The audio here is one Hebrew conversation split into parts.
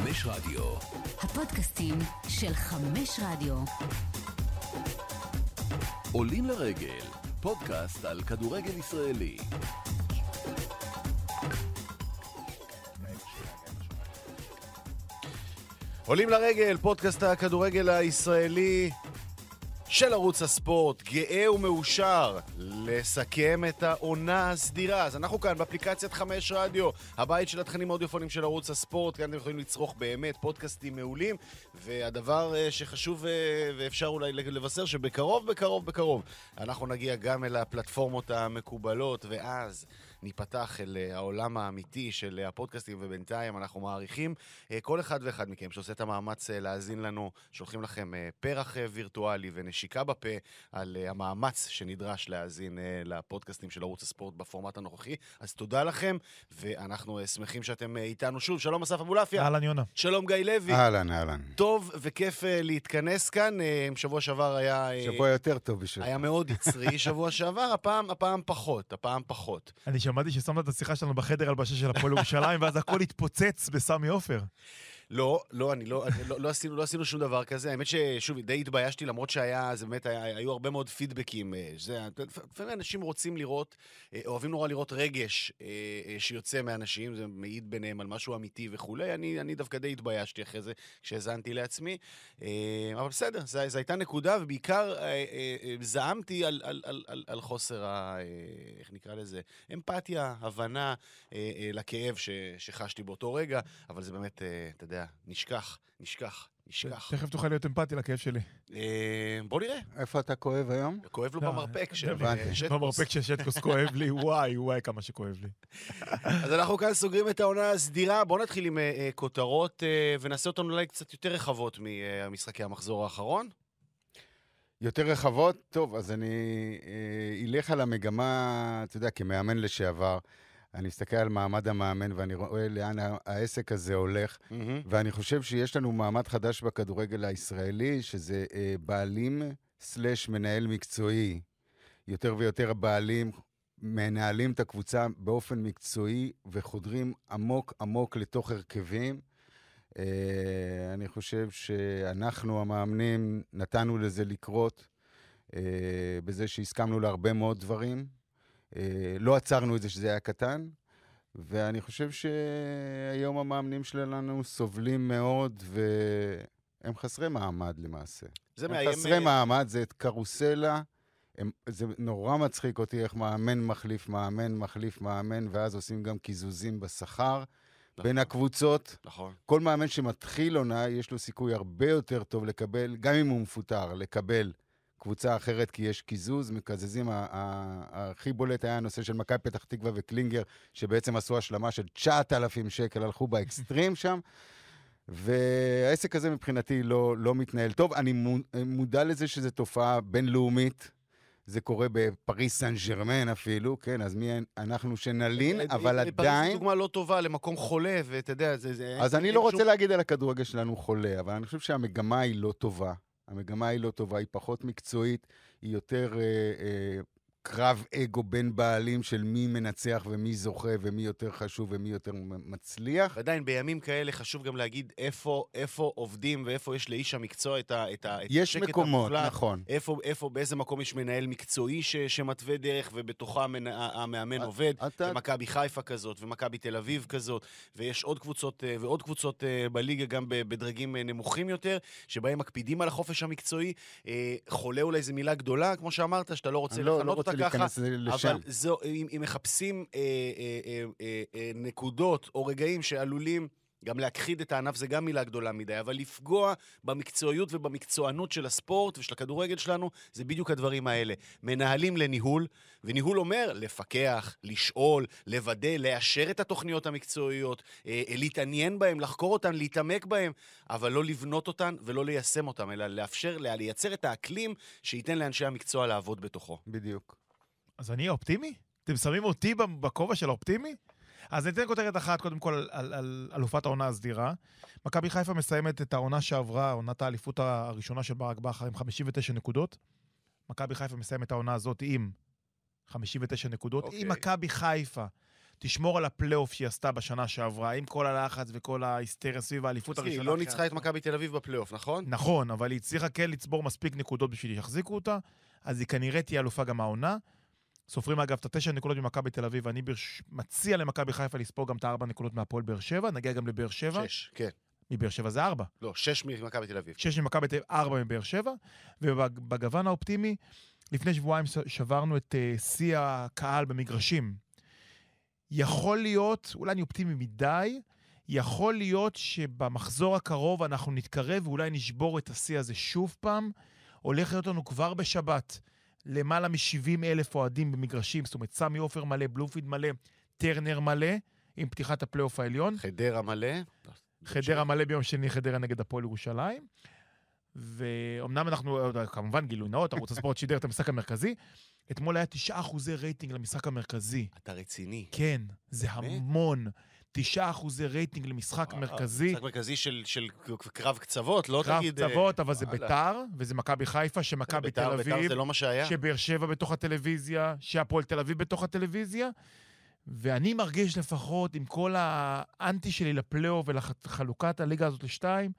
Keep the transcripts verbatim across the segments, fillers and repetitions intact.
חמש רדיו. הפודקאסטים של חמש רדיו. עולים לרגל, פודקאסט על כדורגל ישראלי. עולים לרגל, פודקאסט הכדורגל הישראלי של ערוץ הספורט, גאה ומאושר לסכם את העונה הסדירה. אז אנחנו כאן באפליקציית חמש רדיו, הבית של התכנים האודיופונים של ערוץ הספורט. כאן אתם יכולים לצרוך באמת פודקאסטים מעולים, והדבר שחשוב ואפשר אולי לבשר שבקרוב, בקרוב, בקרוב אנחנו נגיע גם אל הפלטפורמות המקובלות, ואז ניפתח אל העולם האמיתי של הפודקאסטים, ובינתיים אנחנו מעריכים כל אחד ואחד מכם שעושה את המאמץ להאזין לנו, שולחים לכם פרח וירטואלי ונשיקה בפה על המאמץ שנדרש להאזין לפודקאסטים של ערוץ הספורט בפורמט הנוכחי. אז תודה לכם, ואנחנו שמחים שאתם איתנו שוב. שלום אסף אבולעפיה. אהלן יונה. שלום גיא לוי. אהלן, אהלן. טוב וכיף להתכנס כאן. שבוע שעבר היה... שבוע יותר טוב בשביל. היה מאוד יצרי שבוע שעבר, הפעם, הפעם פחות, הפעם פחות. אני שמעתי ששמת את השיחה שלנו בחדר הלבשה של הפועל ירושלים, ואז הכל התפוצץ בסמי עופר. לא, לא, אני לא, לא, לא עשינו, לא עשינו שום דבר כזה. האמת ששוב, די התביישתי, למרות שהיה, זה באמת, היה, היו הרבה מאוד פידבקים. זה, לפעמים אנשים רוצים לראות, אוהבים נורא לראות רגש שיוצא מאנשים, זה מעיד ביניהם על משהו אמיתי וכולי. אני, אני דווקא די התביישתי אחרי זה, כשהזנתי לעצמי. אבל בסדר, זו, זו הייתה נקודה, ובעיקר זעמתי על, על, על, על, על חוסר ה... איך נקרא לזה? אמפתיה, הבנה לכאב ש, שחשתי באותו רגע, אבל זה באמת, אתה יודע, נשכח, נשכח, נשכח. תכף תוכל להיות אמפתי לכאב שלי. בוא נראה. איפה אתה כואב היום? כואב לו במרפק של שטקוס. במרפק של שטקוס כואב לי, וואי, וואי, כמה שכואב לי. אז אנחנו כאן סוגרים את העונה הסדירה. בואו נתחיל עם כותרות, ונעשה אותנו אולי קצת יותר רחבות ממשחקי המחזור האחרון. יותר רחבות? טוב, אז אני אלך על המגמה, אתה יודע, כמאמן לשעבר. אני מסתכל על מעמד המאמן ואני רואה לאן העסק הזה הולך, mm-hmm. ואני חושב שיש לנו מעמד חדש בכדורגל הישראלי, שזה אה, בעלים סלש מנהל מקצועי. יותר ויותר הבעלים מנהלים את הקבוצה באופן מקצועי וחודרים עמוק עמוק לתוך הרכבים. אה, אני חושב שאנחנו המאמנים נתנו לזה לקרות, אה, בזה שהסכמנו להרבה מאוד דברים. לא עצרנו את זה שזה היה קטן, ואני חושב שהיום המאמנים שלנו סובלים מאוד, והם חסרי מעמד למעשה. זה הם מאיים... חסרי מעמד, זה את קרוסלה, הם... זה נורא מצחיק אותי איך מאמן מחליף מאמן, מחליף מאמן, ואז עושים גם קיזוזים בשכר נכון. בין הקבוצות. נכון. כל מאמן שמתחיל עונה, יש לו סיכוי הרבה יותר טוב לקבל, גם אם הוא מפוטר, לקבל קבוצה אחרת, כי יש קיזוז, מקזזים, הכי בולט היה הנושא של מכבי פתח תקווה וקלינגר, שבעצם עשו השלמה של תשעת אלפים שקל, הלכו באקסטרים שם, והעסק הזה מבחינתי לא, לא מתנהל טוב. אני מודע לזה שזו תופעה בינלאומית, זה קורה בפריס סן ז'רמן אפילו, כן, אז מי אנחנו שנלין, אבל עדיין... פריס זו דוגמה לא טובה למקום חולה, ואתה יודע, זה... אז אני לא רוצה להגיד על הכדורגל שלנו חולה, אבל אני חושב שהמגמה היא לא טובה. המגמה היא לא טובה, היא פחות מקצועית, היא יותר אה, אה, קרב אגו בין בעלים של מי מנצח ומי זוכה ומי יותר חשוב ומי יותר מצליח. עדיין בימים כאלה חשוב גם להגיד איפה, איפה עובדים ואיפה יש לאיש המקצוע את, ה, את, ה, את יש מקומות, המוחלט, נכון. איפה, איפה, באיזה מקום יש מנהל מקצועי ש, שמתווה דרך ובתוכה המאמן עובד, אתה... ומכבי חיפה כזאת ומכבי תל אביב כזאת, ויש עוד קבוצות ועוד קבוצות בליגה גם בדרגים נמוכים יותר, שבהם מקפידים על החופש המקצועי. חולה אולי זו מילה גדולה, כמו שאמרת, שאתה לא רוצה לא, לחנות לא אותה ככה, אבל זו, אם, אם מחפשים אה, אה, אה, אה, אה, נקודות או רגעים שעלולים גם להכחיד את הענף, זה גם מילה גדולה מדי, אבל לפגוע במקצועיות ובמקצוענות של הספורט ושל הכדורגל שלנו, זה בדיוק הדברים האלה. מנהלים לניהול, וניהול אומר לפקח, לשאול, לוודא, לאשר את התוכניות המקצועיות, אה, להתעניין בהם, לחקור אותן, להתעמק בהם, אבל לא לבנות אותן ולא ליישם אותן, אלא לאפשר, לייצר את האקלים שייתן לאנשי המקצוע לעבוד בתוכו. בדיוק. אז אני אופטימי? אתם שמים אותי בכובע של האופטימי? אז ניתן כותרת אחת, קודם כל, על, על, על אלופת העונה הסדירה. מכבי חיפה מסיימת את העונה שעברה, עונת האליפות הראשונה של ברק בכר, עם חמישים ותשע נקודות. מכבי חיפה מסיימת את העונה הזאת עם חמישים ותשע נקודות. Okay. אם מכבי חיפה תשמור על הפלייאוף שהיא עשתה בשנה שעברה, עם כל הלחץ וכל ההיסטריה סביב האליפות הראשונה. היא לא ניצחה את מכבי תל אביב בפלייאוף, נכון? נכון, אבל היא הצליחה כן לצבור מספיק נקודות בשביל שיחזיקו אותה, אז היא כנראה תהיה אלופה גם העונה. סופרים אגב את התשע נקודות ממכבי תל אביב, ואני ברש... מציע למכבי חיפה לספור גם את הארבע נקודות מהפועל באר שבע, נגיע גם לבאר שבע. שש, כן. מבאר שבע זה ארבע. לא, שש ממכבי תל אביב. שש ממכבי תל אביב, ארבע מבאר שבע, ובגוון האופטימי, לפני שבועיים שברנו את שיא הקהל במגרשים. יכול להיות, אולי אני אופטימי מדי, יכול להיות שבמחזור הקרוב אנחנו נתקרב ואולי נשבור את השיא הזה שוב פעם, הולך להיות לנו כבר בשבת למעלה מ-שבעים אלף אוהדים במגרשים, זאת אומרת, סמי עופר מלא, בלומפילד מלא, טרנר מלא, עם פתיחת הפלייאוף העליון. חדרה מלא. חדרה מלא ביום שני, חדרה נגד הפועל ירושלים. ואומנם אנחנו, כמובן גילוי נאות, ערוץ הספורט שידר את המשחק המרכזי, אתמול היה תשעה אחוזי רייטינג למשחק המרכזי. אתה רציני. כן, זה המון. תשעה אחוזי רייטינג למשחק מרכזי. משחק מרכזי של, של קרב קצוות, לא קרב תגיד... קרב קצוות, אבל זה ביתר, וזה מכבי חיפה, שמכבי תל אביב. ביתר זה לא מה שהיה. שבאר שבע בתוך הטלוויזיה, שהפועל תל אביב בתוך הטלוויזיה. ואני מרגיש לפחות עם כל האנטי שלי לפלייאוף ולחלוקת הליגה הזאת לשתיים,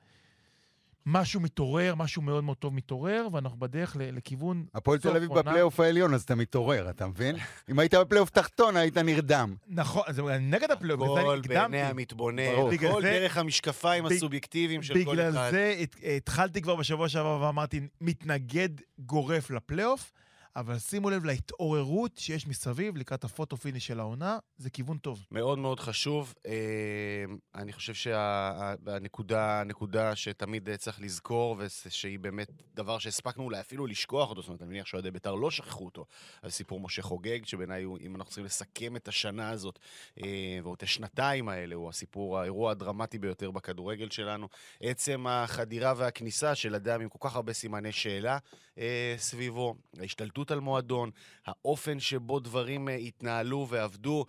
משהו מתעורר, משהו מאוד מאוד טוב מתעורר, ואנחנו בדרך לכיוון... הפועל תל אביב בפלייאוף העליון, אז אתה מתעורר, אתה מבין? אם היית בפלייאוף תחתון, היית נרדם. נכון, זה נגד הפלייאוף, כל בעיני המתבונן, כל דרך המשקפיים הסובייקטיביים של כל אחד. בגלל זה התחלתי כבר בשבוע שעבר ואמרתי, מתנגד גורף לפלייאוף, אבל שימו לב להתעוררות שיש מסביב לקראת הפוטו-פיניש של העונה, זה כיוון טוב. מאוד מאוד חשוב. אני חושב שהנקודה, הנקודה שתמיד צריך לזכור, ושהיא באמת דבר שהספקנו אולי אפילו לשכוח אותו, זאת אומרת, אני מניח שאוהדי בית"ר לא שכחו אותו, על סיפור משה חוגג, שבעיניי, אם אנחנו צריכים לסכם את השנה הזאת, ואת השנתיים האלה, הוא הסיפור, האירוע הדרמטי ביותר בכדורגל שלנו, עצם החדירה והכניסה של אדם עם כל כך הרבה סימני שאלה סביבו, ההשתלטות על מועדון, האופן שבו דברים התנהלו ועבדו,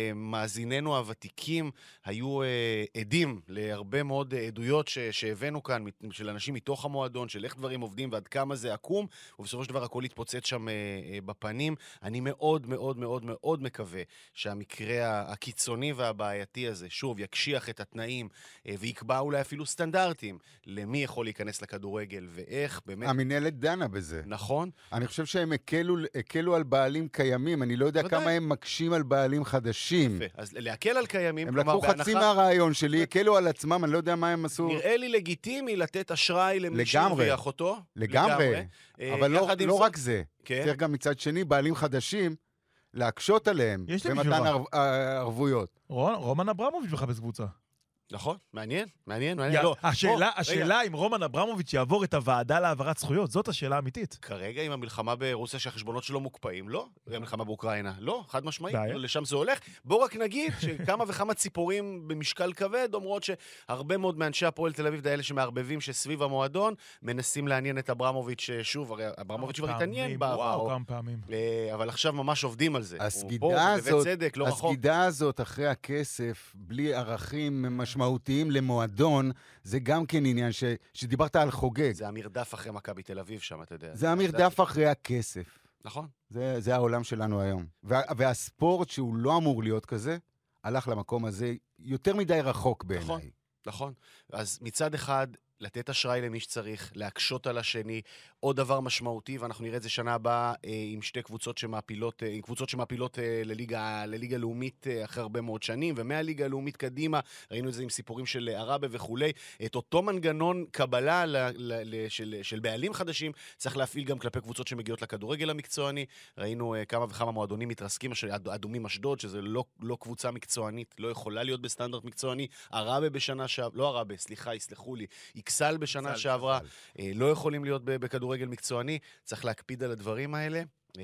מאזיננו הוותיקים היו עדים להרבה מאוד עדויות שהבאנו כאן של אנשים מתוך המועדון, של איך דברים עובדים ועד כמה זה עקום, ובסופו של דבר הכל התפוצץ שם בפנים. אני מאוד מאוד מאוד מאוד מקווה שהמקרה הקיצוני והבעייתי הזה, שוב, יקשיח את התנאים ויקבע אולי אפילו סטנדרטים למי יכול להיכנס לכדורגל ואיך, באמת. המנהלת דנה בזה. נכון. אני חושב שהם הקלו, הקלו על בעלים קיימים, אני לא יודע ודאי. כמה הם מקשים על בעלים חדשים. יפה, אז להקל על קיימים, הם כלומר, לקחו בהנחה... חצי מהרעיון שלי, הקלו על עצמם, אני לא יודע מה הם עשו. נראה לי לגיטימי לתת אשראי למי שהרוויח אותו. לגמרי, לגמרי. אבל לא, לא זאת... רק זה. כן? צריך גם מצד שני, בעלים חדשים, להקשות עליהם במתן ערבויות. רומן אברמוביץ' מחפש קבוצה. נכון, מעניין, מעניין, מעניין. לא, השאלה, השאלה אם רומן אברמוביץ' יעבור את הוועדה להעברת זכויות, זאת השאלה האמיתית. כרגע עם המלחמה ברוסיה שהחשבונות שלו מוקפאים, לא? המלחמה באוקראינה, לא, חד משמעית, לשם זה הולך. בוא רק נגיד שכמה וכמה ציפורים במשקל כבד אומרות שהרבה מאוד מאנשי הפועל תל אביב, האלה שמערבבים שסביב המועדון, מנסים לעניין את אברמוביץ' שוב, הרי אברמוביץ' כבר התעניין בעבר. וואו, כמה פעמים. אבל עכשיו ממש עובדים על זה. הסגידה הזאת, הסגידה הזאת אחרי הכסף, בלי ערכים משמעותיים למועדון, זה גם כן עניין ש, שדיברת על חוגג. זה המרדף אחרי מכבי תל אביב שם, אתה יודע. זה המרדף אחרי הכסף. נכון. זה, זה העולם שלנו היום. וה, והספורט שהוא לא אמור להיות כזה, הלך למקום הזה יותר מדי רחוק בעיניי. נכון, נכון. אז מצד אחד, לתת אשראי למי שצריך, להקשות על השני, עוד דבר משמעותי, ואנחנו נראה את זה שנה הבאה אה, עם שתי קבוצות שמעפילות, אה, עם קבוצות שמעפילות אה, לליגה, לליגה לאומית אה, אחרי הרבה מאוד שנים, ומהליגה הלאומית קדימה, ראינו את זה עם סיפורים של ערבה וכולי, את אותו מנגנון קבלה ל, ל, ל, של, של בעלים חדשים, צריך להפעיל גם כלפי קבוצות שמגיעות לכדורגל המקצועני, ראינו אה, כמה וכמה מועדונים מתרסקים, אדומים אשדוד, שזה לא, לא קבוצה מקצוענית, לא יכולה להיות בסטנדרט מקצועני, ערבה בשנה שעב, לא ערבה, סליחה, יסלחו לי, אקסל בשנה צל, שעברה, אה, לא יכולים להיות בכדורגל מקצועני, צריך להקפיד על הדברים האלה, אה,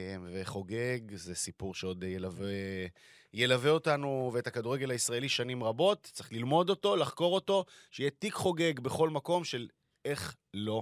וחוגג, זה סיפור שעוד ילווה, ילווה אותנו ואת הכדורגל הישראלי שנים רבות, צריך ללמוד אותו, לחקור אותו, שיהיה תיק חוגג בכל מקום של איך לא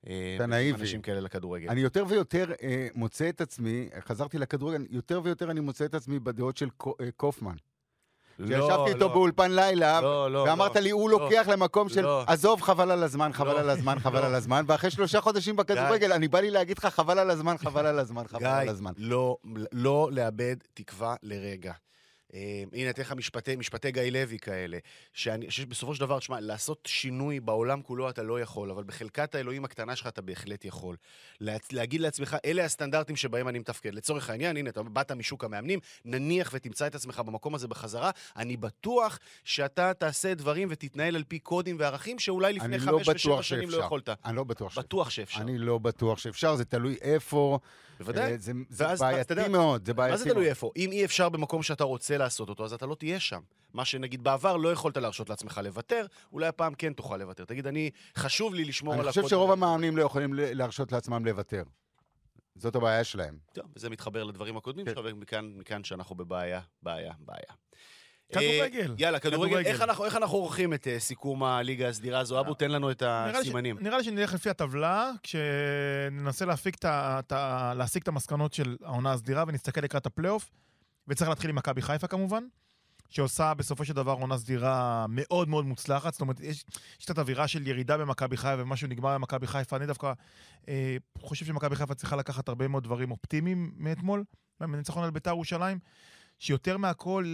אנשים כאלה לכדורגל. אני יותר ויותר אה, מוצא את עצמי, חזרתי לכדורגל, יותר ויותר אני מוצא את עצמי בדעות של קופמן. שישבתי איתו באולפן לילה, ואמרת לי, הוא לוקח למקום של, עזוב, חבל על הזמן, חבל על הזמן, חבל על הזמן, ואחרי שלושה חודשים בכדורגל, אני בא לי להגיד לך, חבל על הזמן, חבל על הזמן, חבל על הזמן. גיא, לא לאבד תקווה לרגע. הנה, אתן לך משפטי, משפטי גיא לוי כאלה, שאני, שבסופו של דבר, תשמע, לעשות שינוי בעולם כולו אתה לא יכול, אבל בחלקת האלוהים הקטנה שלך אתה בהחלט יכול. לה, להגיד לעצמך, אלה הסטנדרטים שבהם אני מתפקד. לצורך העניין, הנה, אתה באת משוק המאמנים, נניח ותמצא את עצמך במקום הזה בחזרה, אני בטוח שאתה תעשה דברים ותתנהל על פי קודים וערכים שאולי לפני חמש ושבע שנים לא יכולת. אני לא בטוח שאפשר. בטוח שאפשר. אני לא בטוח שאפשר, זה תלוי איפה. בוודאי. זה, זה בעייתי מאוד, זה בעייתי מאוד. מה זה תלוי איפה? אם אי אפשר במקום שאתה רוצה לעשות אותו, אז אתה לא תהיה שם. מה שנגיד בעבר לא יכולת להרשות לעצמך לוותר, אולי הפעם כן תוכל לוותר. תגיד, אני, חשוב לי לשמור על הקוד. הקוד. אני חושב שרוב המאמנים לא יכולים להרשות לעצמם לוותר. זאת הבעיה שלהם. טוב, וזה מתחבר לדברים הקודמים שלך, ומכאן, מכאן שאנחנו בבעיה, בעיה, בעיה. כדורגל. יאללה, כדורגל. איך אנחנו, איך אנחנו עורכים את סיכום הליגה הסדירה הזו? אבו, תן לנו את הסימנים. נראה לי שנלך לפי הטבלה, כשננסה להפיק את ה, להסיק את המסקנות של העונה הסדירה, ונסתכל לקראת הפלייאוף, וצריך להתחיל עם מכבי חיפה כמובן, שעושה בסופו של דבר עונה סדירה מאוד מאוד מוצלחת, זאת אומרת, יש, יש את האווירה של ירידה במכבי חיפה, ומשהו נגמר במכבי חיפה, אני דווקא אה, חושב שמכבי חיפה צריכה לקחת הרבה מאוד דברים אופטימיים מאתמול, מניצחון על בית"ר ירושלים, שיותר מהכל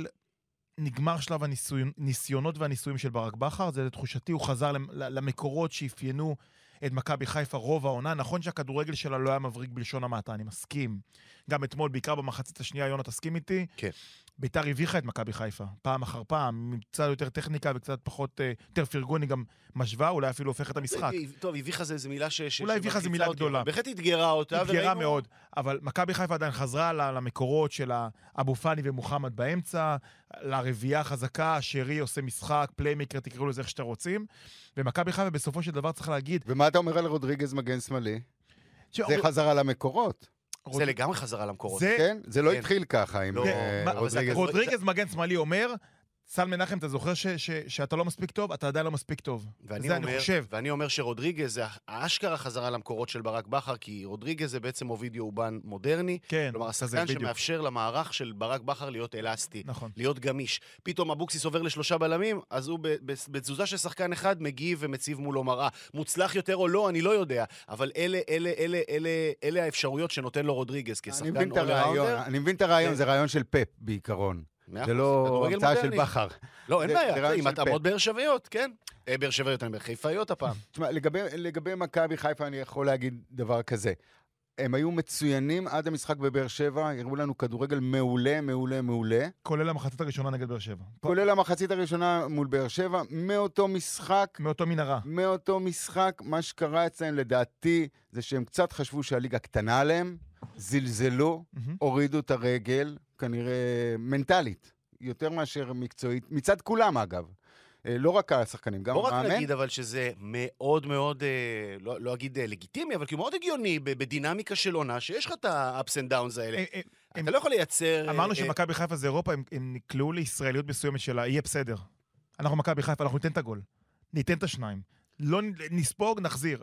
נגמר שלב הניסיונות והניסויים של ברק בכר, זה לתחושתי, הוא חזר למקורות שאפיינו את מכבי חיפה רוב העונה, נכון שהכדורגל שלה לא היה מבריק בלשון המעטה, אני מסכים. גם אתמול, בעיקר במחצית השנייה, יונה, תסכים איתי? כן. בית"ר הביכה את מכבי חיפה, פעם אחר פעם, עם קצת יותר טכניקה וקצת פחות, יותר פרגון, היא גם משווה, אולי אפילו הופך את המשחק. טוב, הביכה זה מילה ש... אולי הביכה זה מילה גדולה. בהחלט התגרה אותה. התגרה מאוד, אבל מכבי חיפה עדיין חזרה למקורות של אבו פאני ומוחמד באמצע, לרביעייה החזקה, שרי עושה משחק, פליימקר, תקראו לזה איך שאתם רוצים, ומכבי חיפה בסופו של דבר צריך להגיד... ומה אתה אומר על רודריגז מגן שמאלי? זה חזרה למקורות. זה לגמרי חזרה למקורות. כן? זה לא התחיל ככה עם רודריגז. רודריגז מגן שמאלי אומר, סל מנחם, אתה זוכר שאתה לא מספיק טוב? אתה עדיין לא מספיק טוב. זה אני חושב. ואני אומר שרודריגז זה האשכרה חזרה למקורות של ברק בכר, כי רודריגז זה בעצם אובידיו אובן מודרני. כן. כלומר, השחקן שמאפשר למערך של ברק בכר להיות אלסטי. נכון. להיות גמיש. פתאום אבוקסיס עובר לשלושה בלמים, אז הוא בתזוזה של שחקן אחד מגיב ומציב מולו מראה. מוצלח יותר או לא, אני לא יודע. אבל אלה, אלה, אלה, אלה, אלה האפשרויות שנותן לו רודריגז כשחקן אול-ראונדר. אני מבין את הרעיון, זה רעיון של פפ בעיקרון. זה לא המצאה של בכר. לא, אין בעיה, אם אתה עמוד באר שבעיות, כן? באר שבעיות, אני בחיפאיות הפעם. תשמע, לגבי מכבי חיפה אני יכול להגיד דבר כזה. הם היו מצוינים עד המשחק בבאר שבע, הראו לנו כדורגל מעולה, מעולה, מעולה. כולל המחצית הראשונה נגד באר שבע. כולל המחצית הראשונה מול באר שבע, מאותו משחק. מאותו מנהרה. מאותו משחק, מה שקרה אצלם לדעתי, זה שהם קצת חשבו שהליגה קטנה עליהם, זלזלו, הורידו את הרגל, כנראה מנטלית, יותר מאשר מקצועית, מצד כולם אגב. לא רק השחקנים, גם המאמן. בוא רק נגיד אבל שזה מאוד מאוד, לא, לא אגיד לגיטימי, אבל כאילו מאוד הגיוני בדינמיקה של עונה, שיש לך את ה-ups and downs האלה. אתה לא יכול לייצר... אמרנו שמכבי חיפה זה אירופה, הם נקלעו לישראליות מסוימת שלה, יהיה בסדר. אנחנו מכבי חיפה, אנחנו ניתן את הגול. ניתן את השניים. לא נספוג, נחזיר.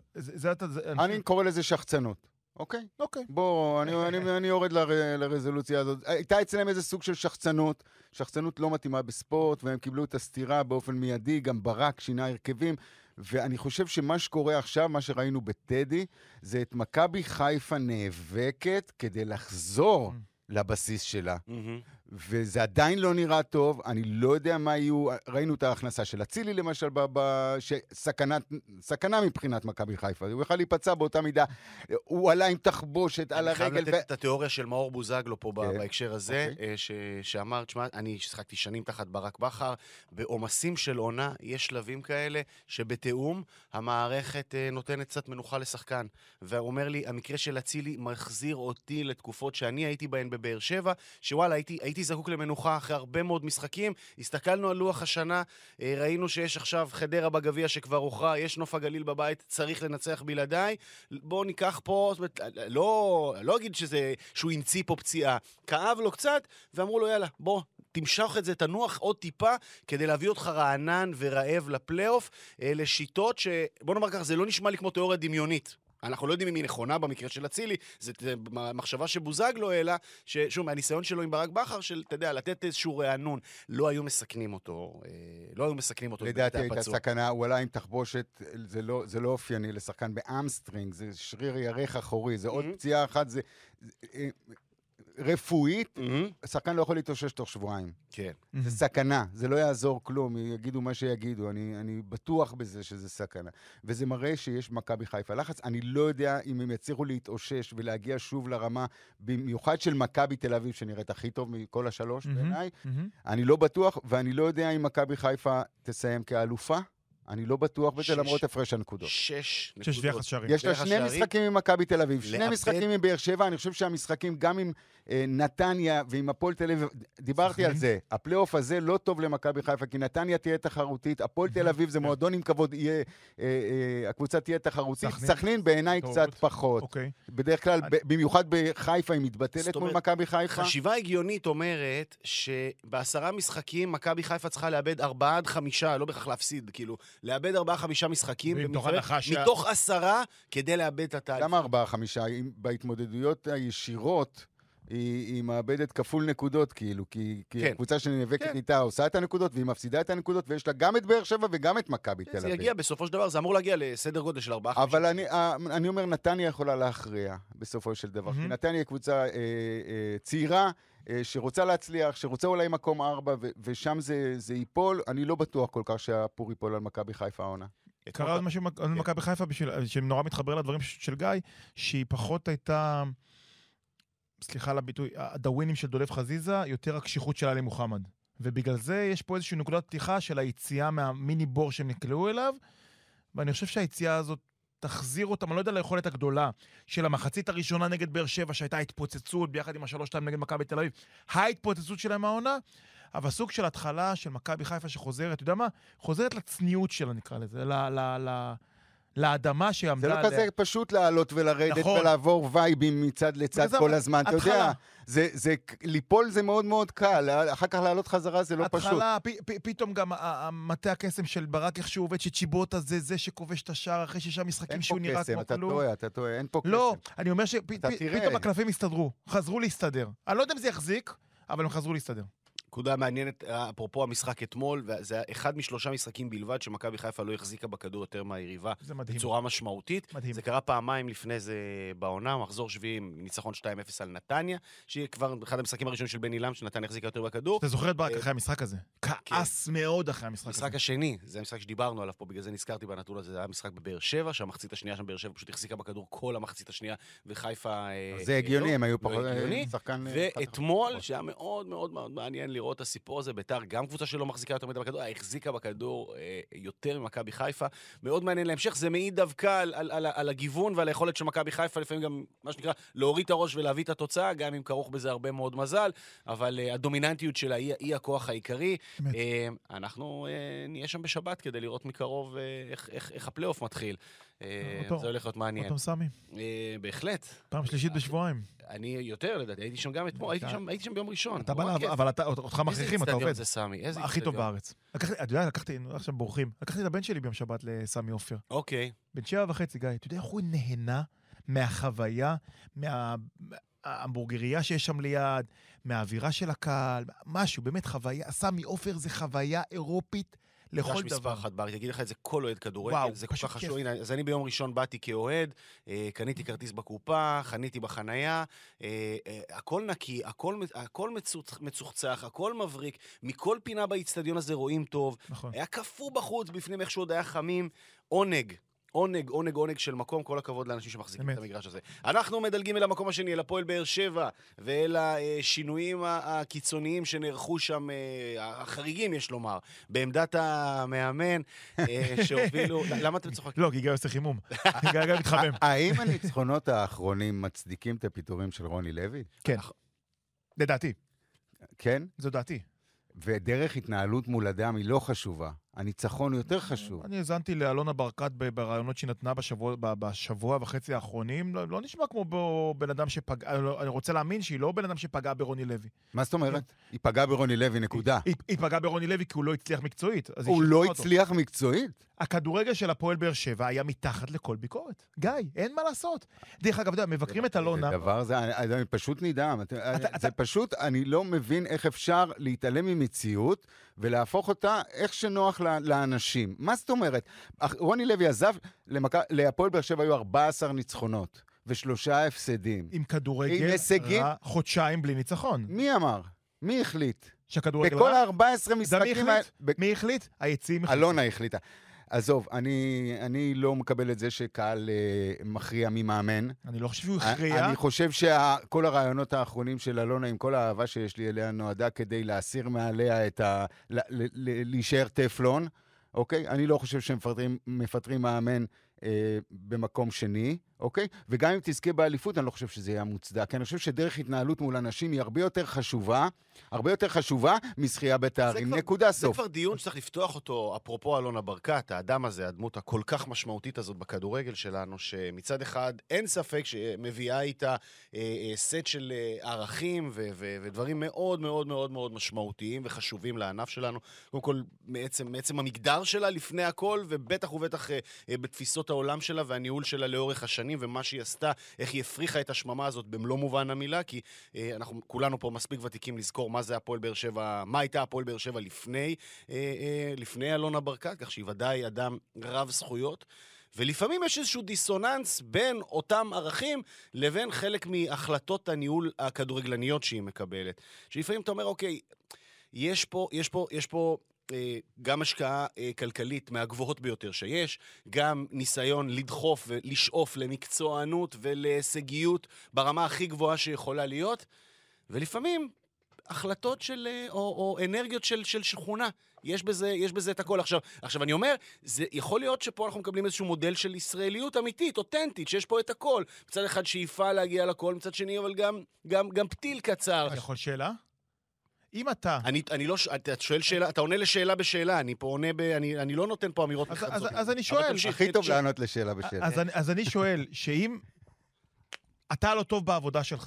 אני קורא לזה שחצנות. אוקיי? אוקיי. בוא, אני, אני, אני יורד ל, לרזולוציה הזאת. הייתה אצלם איזה סוג של שחצנות, שחצנות לא מתאימה בספורט, והם קיבלו את הסתירה באופן מיידי, גם ברק שינה הרכבים, ואני חושב שמה שקורה עכשיו, מה שראינו בטדי, זה את מכבי חיפה נאבקת כדי לחזור לבסיס שלה. וזה עדיין לא נראה טוב, אני לא יודע מה יהיו, ראינו את ההכנסה של הצילי למשל, סכנה מבחינת מכבי חיפה, הוא יכול להיפצע באותה מידה, הוא עלה עם תחבושת על הרגל. אני חייב לתת את התיאוריה של מאור בוזגלו פה בהקשר הזה, שאמר, תשמע, אני שחקתי שנים תחת ברק בכר, בעומסים של עונה יש שלבים כאלה, שבתאום המערכת נותנת קצת מנוחה לשחקן, והוא אומר לי, המקרה של הצילי מחזיר אותי לתקופות שאני הייתי בהן בבאר שבע, שוואלה, הייתי הייתי זקוק למנוחה אחרי הרבה מאוד משחקים, הסתכלנו על לוח השנה, ראינו שיש עכשיו חדרה בגביע שכבר הוכרע, יש נוף הגליל בבית, צריך לנצח בלעדיי, בואו ניקח פה, לא, לא אגיד שזה, שהוא המציא פה פציעה, כאב לו קצת, ואמרו לו יאללה, בוא, תמשוך את זה, תנוח עוד טיפה, כדי להביא אותך רענן ורעב לפלייאוף, לשיטות שבוא נאמר כך, זה לא נשמע לי כמו תיאוריה דמיונית. אנחנו לא יודעים אם היא נכונה במקרה של הצילי, זו מחשבה שבוזגלו אלא, ששוב, מהניסיון שלו עם ברק בכר, של, אתה יודע, לתת איזשהו רענון, לא היו מסכנים אותו, לא היו מסכנים אותו. לדעתי הייתה סכנה, הוא עלה עם תחבושת, זה לא, זה לא אופייני לשחקן באמסטרינג, זה שריר ירך אחורי, זה עוד פציעה אחת, זה... רפואית, Mm-hmm. השחקן לא יכול להתאושש תוך שבועיים. כן. זה סכנה, זה לא יעזור כלום, יגידו מה שיגידו, אני, אני בטוח בזה שזה סכנה. וזה מראה שיש מכבי חיפה לחץ. אני לא יודע אם הם יצליחו להתאושש ולהגיע שוב לרמה, במיוחד של מכבי תל אביב, שנראית הכי טוב מכל השלוש בעיניי. אני לא בטוח, ואני לא יודע אם מכבי חיפה תסיים כאלופה. אני לא בטוח בזה, למרות הפרש הנקודות. שש שש ויחס שערים. יש לה שני משחקים עם מכבי תל אביב, שני לאבד- משחקים עם באר שבע, אני חושב שהמשחקים גם עם אה, נתניה ועם הפועל תל אביב, דיברתי סכנין. על זה, הפלייאוף הזה לא טוב למכבי חיפה, כי נתניה תהיה תחרותית, הפועל תל אביב זה מועדון עם כבוד, יהיה, אה, אה, הקבוצה תהיה תחרותית, סכנין. סכנין בעיניי טוב. קצת פחות. אוקיי. בדרך כלל, ב- במיוחד בחיפה היא מתבטלת זאת מול אומרת, מכבי חיפה. חשיבה הגיונית אומרת שבעשרה משחקים מכבי חיפה צריכה לאבד ארבעה עד חמישה, לא בהכרח להפסיד, כאילו, לאבד ארבעה חמישה משחקים ומתוך במפרק, הנחה שה- מתוך עשרה כדי לאבד את התהליך. למה ארבעה, חמישה? אם- בהתמודדויות הישירות, היא, היא מאבדת כפול נקודות, כאילו, כי, כי כן. הקבוצה שנאבקת כן. איתה עושה את הנקודות, והיא מפסידה את הנקודות, ויש לה גם את באר שבע וגם את מכבי תל זה אביב. יגיע בסופו של דבר, זה אמור להגיע לסדר גודל של ארבעה חמישה. אבל אני, אה, אני אומר, נתניה יכולה להכריע בסופו של דבר. מהמם. כי נתניה היא קבוצה אה, אה, צעירה, אה, שרוצה להצליח, שרוצה אולי מקום ארבע, ו- ושם זה, זה ייפול. אני לא בטוח כל כך שהפור ייפול על מכבי חיפה העונה. קרה עוד משהו על מכבי חיפה, בשביל- שנורא מתחבר לדברים של גיא, שהיא פחות הייתה, סליחה על הביטוי, הדווינים של דולב חזיזה, יותר הקשיחות של עלי מוחמד. ובגלל זה יש פה איזושהי נקודת פתיחה של היציאה מהמיני בור שהם נקלעו אליו, ואני חושב שהיציאה הזאת תחזיר אותם, אני לא יודע ליכולת הגדולה של המחצית הראשונה נגד באר שבע, שהייתה התפוצצות ביחד עם השלוש שתיים נגד מכבי תל אביב, ההתפוצצות שלהם העונה, אבל סוג של התחלה של מכבי חיפה שחוזרת, אתה יודע מה? חוזרת לצניעות שלה, נקרא לזה, ל- ל- ל- לאדמה שעמדה זה לא כזה פשוט לעלות ולרדת נכון. ולעבור וייבים מצד לצד וזה כל הזמן. אתה התחלה. יודע, זה, זה, ליפול זה מאוד מאוד קל, אחר כך לעלות חזרה זה לא פשוט. התחלה, פ, פ, פתאום גם ה- ה- מטה הקסם של ברק, איך שהוא עובד, שצ'יבוטה זה זה שכובש את השער אחרי שישה משחקים אין פה שהוא נראה קסם, כמו אתה כלום. טועה, אתה טועה, אין פה קסם. לא, אני אומר אתה תראה. שפתאום הקלפים הסתדרו, חזרו להסתדר. אני לא יודע אם זה יחזיק, אבל הם חזרו להסתדר. נקודה מעניינת, אפרופו המשחק אתמול, וזה אחד משלושה משחקים בלבד שמכבי חיפה לא החזיקה בכדור יותר מהיריבה זה מדהים. בצורה משמעותית. מדהים. זה קרה פעמיים לפני זה בעונה, מחזור שביעי עם ניצחון שתיים אפס על נתניה, שהיא כבר אחד המשחקים הראשונים של בן אילם, שנתניה החזיקה יותר בכדור. אתה זוכר את ברק אחרי המשחק הזה? כעס מאוד אחרי המשחק הזה. המשחק השני, זה המשחק שדיברנו עליו פה, בגלל זה נזכרתי בנתון הזה, זה היה משחק בבאר שבע, שהמחצית השנייה שם באר שבע פשוט החזיקה בכדור כל המחצית השנייה, וחיפה... זה הגיוני, הם היו לא פחות... הגיוני. שחקן... ואתמול, שהיה מאוד מאוד מאוד מעניין לראות את הסיפור הזה, ביתר גם קבוצה שלא מחזיקה יותר מדי בכדור, החזיקה בכדור אה, יותר ממכבי חיפה, מאוד מעניין להמשך, זה מעיד דווקא על, על, על, על הגיוון ועל היכולת של מכבי חיפה, לפעמים גם, מה שנקרא, להוריד את הראש ולהביא את התוצאה, גם אם כרוך בזה הרבה מאוד מזל, אבל אה, הדומיננטיות שלה היא, היא הכוח העיקרי. אה, אנחנו אה, נהיה שם בשבת כדי לראות מקרוב אה, איך, איך, איך הפלייאוף מתחיל. אה, אותו. זה הולך להיות מעניין. אותם סמי. אה, בהחלט. פעם שלישית בשבועיים. אני יותר, לדעתי, הייתי שם גם אתמול, הייתי שם, הייתי שם ביום ראשון. אתה נורא בא, כיף. אבל אתה- אותך מכריחים, אתה עובד. איזה אצטדיון זה סמי? איזה הכי טוב אצטדיון? בארץ. לקחתי, אתה יודע, לקחתי, עכשיו בורחים. לקחתי את הבן שלי ביום שבת לסמי עופר. אוקיי. בן שבע וחצי, גיא. אתה יודע איך הוא נהנה מהחוויה, מההמבורגריה שיש שם ליד, מהאווירה של הקהל, משהו, באמת חוויה. סמי עופר זה חוויה אירופית לכל מגרש מספר דבר. אחת בארץ, יגיד לך את זה כל אוהד כדורגל, וואו, זה כל פשוט כך כיף. חשוב. הנה, אז אני ביום ראשון באתי כאוהד, אה, קניתי כרטיס בקופה, חניתי בחנייה, אה, אה, הכל נקי, הכל, הכל מצוצ- מצוחצח, הכל מבריק, מכל פינה באצטדיון הזה רואים טוב, נכון. היה קפוא בחוץ, בפנים איכשהו עוד היה חמים, עונג. עונג, עונג, עונג של מקום, כל הכבוד לאנשים שמחזיקים באמת. את המגרש הזה. אנחנו מדלגים אל המקום השני, אל הפועל באר שבע, ואל השינויים הקיצוניים שנערכו שם, החריגים יש לומר, בעמדת המאמן, שהובילו... למה אתם צוחקים? לא, כי גיא עושה חימום. גיא גיא מתחמם. האם הניצחונות האחרונים מצדיקים את הפיטורים של רוני לוי? כן. לדעתי. כן? זו דעתי. ודרך התנהלות מול אדם היא לא חשובה. הניצחון יותר חשוב. אני האזנתי לאלונה ברקת ב- ברעיונות שהיא נתנה בשבוע, ב- בשבוע וחצי האחרונים, לא, לא נשמע כמו בו בן אדם שפגע, לא, אני רוצה להאמין שהיא לא בן אדם שפגע ברוני לוי. מה זאת אומרת? היא פגעה ברוני לוי, נקודה. היא, היא פגעה ברוני לוי כי הוא לא הצליח מקצועית. אז היא הוא שחררה לא אותו. הצליח מקצועית? הכדורגל של הפועל באר שבע היה מתחת לכל ביקורת. גיא, אין מה לעשות. דרך אגב, אתה יודע, מבקרים את אלונה. זה דבר, זה, אני, אני פשוט נדהם. אתה- זה פשוט, אני לא מבין איך אפשר להתעלם ממציאות ולהפוך אותה איך שנוח ל- לאנשים. מה זאת אומרת? אח- רוני לוי עזב, למק... להפועל באר שבע היו ארבעה עשר ניצחונות. ושלושה הפסדים. עם כדורגל עם הישגים? רע, חודשיים בלי ניצחון. מי אמר? מי החליט? שהכדורגל בכל רע? ה-ארבעה עשרה מי משחקים... החליט? ב- מי החליט? היציעים החליטו. אלונה החליטה. עזוב, אני, אני לא מקבל את זה שקהל אה, מכריע ממאמן. אני לא חושב שהוא הכריע. אני חושב שכל הרעיונות האחרונים של אלונה, עם כל האהבה שיש לי אליה, נועדה כדי להסיר מעליה את ה... ל, ל, ל, להישאר טפלון, אוקיי? אני לא חושב שהם מפטרים, מפטרים מאמן אה, במקום שני, אוקיי? וגם אם תזכה באליפות, אני לא חושב שזה יהיה מוצדק. כי אני חושב שדרך התנהלות מול אנשים היא הרבה יותר חשובה, הרבה יותר חשובה מזכייה בתארים. נקודה סוף. זה כבר דיון שצריך לפתוח אותו, אפרופו אלונה ברקת, האדם הזה, הדמות הכל כך משמעותית הזאת בכדורגל שלנו, שמצד אחד אין ספק שמביאה איתה אה, אה, סט של אה, ערכים ו- ו- ודברים מאוד מאוד מאוד מאוד משמעותיים וחשובים לענף שלנו. קודם כל, מעצם, מעצם המגדר שלה לפני הכל, ובטח ובטח אה, אה, בתפיסות העולם שלה והניהול שלה לאורך השנים, ומה שהיא עשתה, איך היא הפריחה את השממה הזאת במלוא מובן המילה, כי אה, אנחנו כולנו פה מספיק ותיקים לזכור מה זה הפועל באר שבע, מה הייתה הפועל באר שבע לפני, אה, אה, לפני אלונה ברקת, כך שהיא ודאי אדם רב זכויות, ולפעמים יש איזשהו דיסוננס בין אותם ערכים לבין חלק מהחלטות הניהול הכדורגלניות שהיא מקבלת. שלפעמים אתה אומר, אוקיי, יש פה, יש פה, יש פה אה, גם השקעה אה, כלכלית מהגבוהות ביותר שיש, גם ניסיון לדחוף ולשאוף למקצוענות ולהישגיות ברמה הכי גבוהה שיכולה להיות, ולפעמים החלטות של, או, או אנרגיות של, של שכונה. יש בזה, יש בזה את הכל. עכשיו, עכשיו אני אומר, זה יכול להיות שפה אנחנו מקבלים איזשהו מודל של ישראליות אמיתית, אותנטית, שיש פה את הכל. מצד אחד שאיפה להגיע לכל, מצד שני, אבל גם, גם, גם פתיל קצר. אני יכול שאלה? אם אתה... אני, אני לא, אתה שואל שאלה, אתה עונה לשאלה בשאלה, אני פה עונה ב... אני, אני לא נותן פה אמירות אז, מחדשות. אז, אז אני שואל... הכי טוב לענות לשאלה בשאלה. אז, אני, אז אני שואל, שאם אתה לא טוב בעבודה שלך,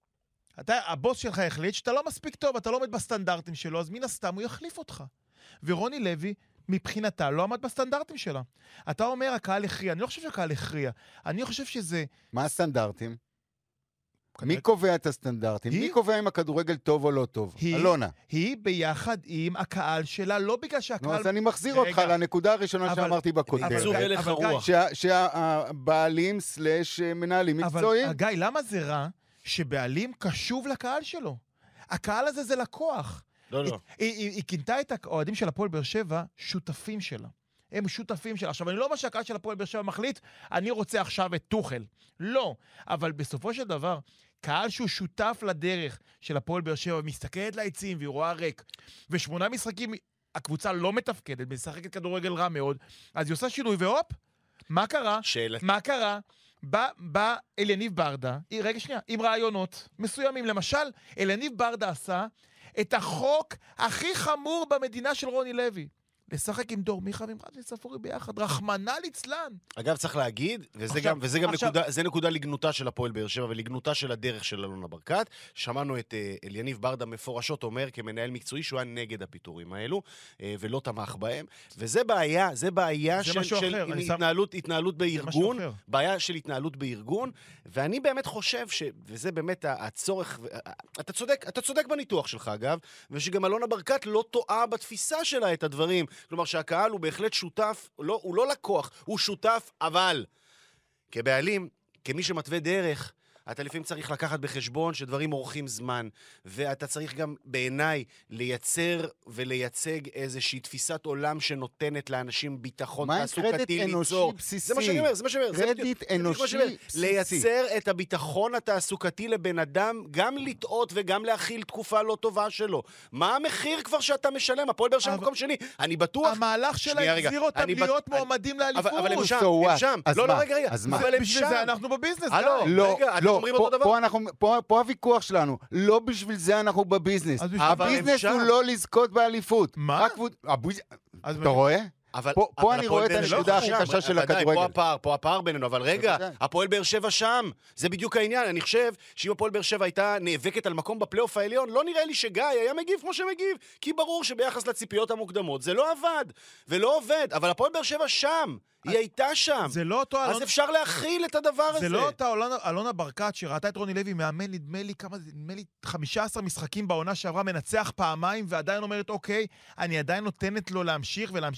אתה, הבוס שלך החליט שאתה לא מספיק טוב, אתה לא עומד בסטנדרטים שלו, אז מן הסתם הוא יחליף אותך. ורוני לוי, מבחינתה, לא עמד בסטנדרטים שלה. אתה אומר, הקהל הכריע. אני לא חושב שהקהל הכריע. אני חושב שזה... מה הסטנדרטים? כנראה... מי קובע את הסטנדרטים? היא... מי קובע אם הכדורגל טוב או לא טוב? היא... אלונה. היא ביחד עם הקהל שלה, לא בגלל שהקהל... נו, אז אני מחזיר רגע. אותך לנקודה הראשונה אבל... שאמרתי בקודם. ייצור אבל... הלך אבל... הרוח. שה- שהבעלים סלש מנהלים מקצועיים. אבל גיא, למה זה רע שבעלים קשוב לקהל שלו? הקהל הזה זה לקוח. לא, לא. היא, היא, היא כינתה את האוהדים של הפועל באר שבע שותפים שלה. הם שותפים שלה. עכשיו, אני לא אומר שהקהל של הפועל באר שבע מחליט, אני רוצה עכשיו את טוחל. לא. אבל בסופו של דבר, קהל שהוא שותף לדרך של הפועל באר שבע, מסתכלת ליציעים והיא רואה ריק, ושמונה משחקים, הקבוצה לא מתפקדת, משחקת כדורגל רע מאוד, אז היא עושה שינוי, והופ, מה קרה? שאלה. מה קרה? בא, בא אליניב ברדה, רגע שנייה, עם רעיונות מסוימים. למשל, אליניב ברדה עשה את החוק הכי חמור במדינה של רוני לוי. לשחק עם דור מיכה ועם רזי ספורי ביחד, רחמנא ליצלן. אגב, צריך להגיד, וזה עכשיו, גם, וזה גם עכשיו... נקודה, זה נקודה לגנותה של הפועל באר שבע ולגנותה של הדרך של אלונה ברקת. שמענו את uh, אליניב ברדה מפורשות אומר כמנהל מקצועי שהוא היה נגד הפיטורים האלו, uh, ולא תמך בהם. וזה בעיה, זה בעיה זה של, של אחר, התנהלות, שם... התנהלות בארגון, אחר. בעיה של התנהלות בארגון, ואני באמת חושב ש... וזה באמת הצורך, אתה צודק, אתה צודק בניתוח שלך, אגב, ושגם אלונה ברקת לא טועה בתפיסה שלה את הדברים. כלומר שהקהל הוא בהחלט שותף, לא, הוא לא לקוח, הוא שותף, אבל כבעלים, כמי שמתווה דרך, אתה לפעמים צריך לקחת בחשבון שדברים אורכים זמן, ואתה צריך גם בעיניי לייצר ולייצג איזושהי תפיסת עולם שנותנת לאנשים ביטחון תעסוקתי ליצור. בסיסי. זה מה שאני אומר, זה מה שאני אומר. קרדיט אנושי בסיסי. לייצר את הביטחון התעסוקתי לבן אדם, גם לטעות וגם להכיל תקופה לא טובה שלו. מה המחיר כבר שאתה משלם? הפועל באר שבע במקום שני. אני בטוח... המהלך שלה החזיר אותם להיות מועמדים לאליפות. אבל הם שם, So הם שם. אז לא, מה? לא, רגע, רגע. אז מה? אבל הם בשביל שם. זה אנחנו בביזנס. הלו, לא, רגע, אתם לא, אומרים פה, אותו דבר? פה, אנחנו, פה, פה הוויכוח שלנו, לא בשביל זה אנחנו בביזנס. אז בשביל- אבל הביזנס אפשר. הוא לא לזכות באליפות. מה? רק קבוצ- הביז- אז אתה רואה? אבל, פה- פה אבל אני הפועל רואה את באר שבע הנקודה שם. הכי קשה של ודאי, הכדורגל. פה הפער, פה הפער בינינו, אבל רגע, בוודאי. הפועל באר שבע שם, זה בדיוק העניין. אני חושב שאם הפועל באר שבע הייתה נאבקת על מקום בפלייאוף העליון, לא נראה לי שגיא היה מגיב כמו שמגיב, כי ברור שביחס לציפיות המוקדמות זה לא עבד, ולא עובד, אבל הפועל באר שבע שם, היא הייתה שם. זה לא אותו אז אלונה... אפשר להכיל את הדבר הזה. זה לא אותה אלונה, אלונה ברקת שראתה את רוני לוי מאמן, נדמה לי כמה, נדמה לי חמישה עשר משחקים בעונה שעברה, מנצח פעמיים, ועדיין אומרת, אוקיי, אני עדיין נותנת לו להמשיך ולהמשיך ולהמשיך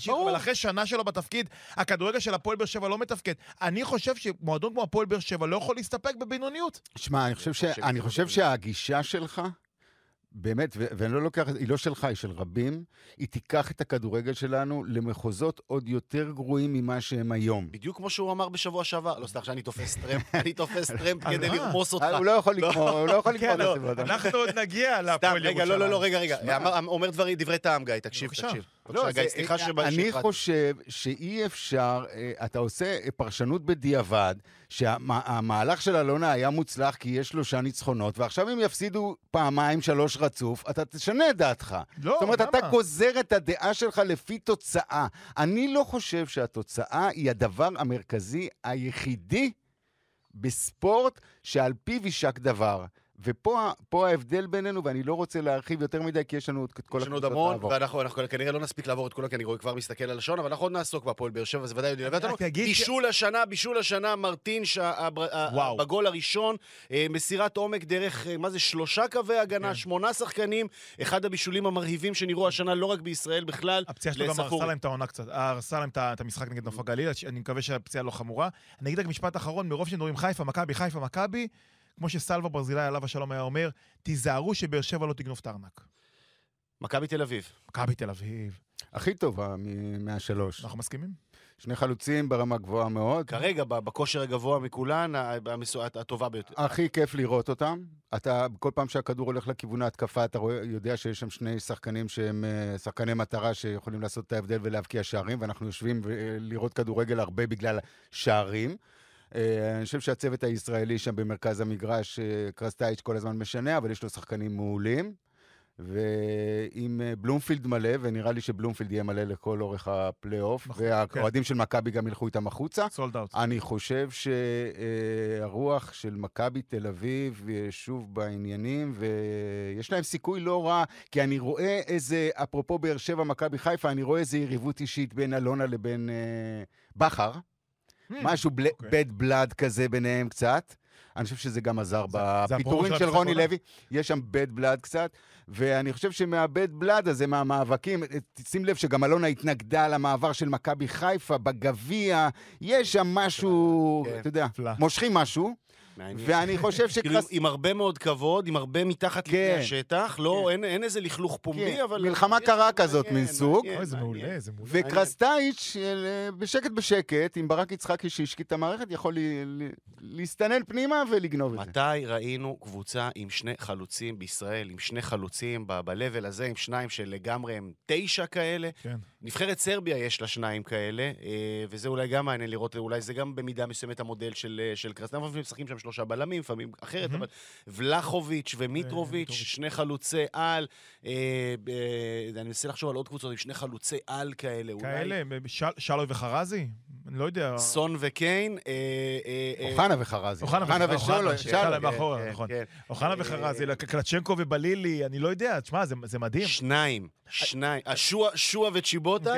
להמשיך, אבל אחרי שנה שלו בתפקיד, הכדורגל של הפועל באר שבע לא מתפקד. אני חושב שמועדון כמו הפועל באר שבע לא יכול להסתפק בבינוניות. שמע, אני חושב, ש... אני חושב שהגישה שלך, באמת, ו- ואני לא לוקח, היא לא שלך, היא של רבים, היא תיקח את הכדורגל שלנו למחוזות עוד יותר גרועים ממה שהם היום. בדיוק כמו שהוא אמר בשבוע שעבר, לא סתם שאני תופס טרמפ, אני תופס טרמפ כדי לרמוס אותך. הוא לא יכול לגמור, הוא לא יכול לגמור את הסיבות. אנחנו עוד נגיע להפועל ירושלים. רגע, לא, לא, לא, רגע, רגע. אומר דברי טעם, גיא, תקשיב, תקשיב. אני חושב שאי אפשר, אתה עושה פרשנות בדיעבד, שהמהלך של אלונה היה מוצלח כי יש שלושה ניצחונות, ועכשיו הם יפסידו פעמיים שלוש רצוף, אתה תשנה את דעתך. לא, זאת אומרת, אתה גוזר את הדעה שלך לפי תוצאה. אני לא חושב שהתוצאה היא הדבר המרכזי היחידי בספורט שעל פיו יישק דבר. ופה פה ההבדל בינינו, ואני לא רוצה להרחיב יותר מדי, כי יש לנו את כל הקבוצות לעבור. ואנחנו אנחנו כנראה לא נספיק לעבור את כולם, כי אני כבר מסתכל על השעון, אבל אנחנו עוד נעסוק בהפועל באר שבע, זה ודאי יודע אותנו. בישול השנה, בישול השנה, מרטינש, בגול הראשון, מסירת עומק דרך, מה זה, שלושה קווי הגנה, שמונה שחקנים, אחד הבישולים המרהיבים שנראו השנה, לא רק בישראל בכלל. הפציעה שלו גם הרסה להם את העונה קצת, הרסה להם את המשחק נגד נוף הגליל, אני מקווה שהפציעה לא חמורה. אני אגיד רק משפט אחרון, מרוב שנדברים חיפה, מכבי, חיפה, מכבי, כמו שסלווה ברזילאי עליו השלום היה אומר, תיזהרו שבאר שבע לא תגנוב את הארנק. מכבי תל אביב. מכבי תל אביב. הכי טובה מהשלוש. אנחנו מסכימים? שני חלוצים ברמה גבוהה מאוד. כרגע, בכושר הגבוה מכולן, הטובה ביותר. הכי כיף לראות אותם. אתה, כל פעם שהכדור הולך לכיוון ההתקפה, אתה יודע שיש שם שני שחקנים שהם שחקני מטרה שיכולים לעשות את ההבדל ולהבקיע שערים, ואנחנו יושבים לראות כדורגל הרבה בגלל שערים. אני חושב שהצוות הישראלי שם במרכז המגרש, קרסטייץ' כל הזמן משנה, אבל יש לו שחקנים מעולים, ועם בלומפילד מלא, ונראה לי שבלומפילד יהיה מלא לכל אורך הפלייאוף, והאוהדים של מכבי גם ילכו איתם החוצה. אני חושב שהרוח של מכבי תל אביב שוב בעניינים, ויש להם סיכוי לא רע, כי אני רואה איזה, אפרופו באר שבע מכבי חיפה, אני רואה איזה יריבות אישית בין אלונה לבין בכר, משהו בד בלד כזה ביניהם קצת. אני חושב שזה גם עזר בפיתורים של רוני לוי. יש שם בד בלד קצת, ואני חושב שמהבד בלד הזה, מהמאבקים, שים לב שגם אלונה התנגדה למעבר של מכבי חיפה בגביע, יש שם משהו, אתה יודע, מושכים משהו. ואני חושב שקרס... עם הרבה מאוד כבוד, עם הרבה מתחת לפני השטח, לא, אין איזה לכלוך פומבי, אבל... מלחמה קרה כזאת מן סוג. זה מעולה, זה מעולה. וקרסטייץ' בשקט בשקט, עם ברק יצחקי שהשקיט את המערכת, יכול להסתנן פנימה ולגנוב את זה. מתי ראינו קבוצה עם שני חלוצים בישראל, עם שני חלוצים ב-level הזה, עם שניים שלגמרי הם תשע כאלה? נבחרת סרביה יש לה שניים כאלה, וזה אולי גם מעניין לראות, אולי זה גם במידה מסוימת המודל של קרסטייץ'. אנחנו משחקים שם שלושה בלמים, לפעמים אחרת, אבל ולחוביץ' ומיטרוביץ', שני חלוצי על, אני מנסה לחשוב על עוד קבוצות עם שני חלוצי על כאלה. כאלה, שלוי וחרזי? אני לא יודע. סון וקיין. אוחנה וחרזי. אוחנה ושלוי. אוחנה וחרזי, קלצ'נקו ובלילי, אני לא יודע, תשמע, זה מדהים. שניים, שניים. שועה וצ'יבוטה.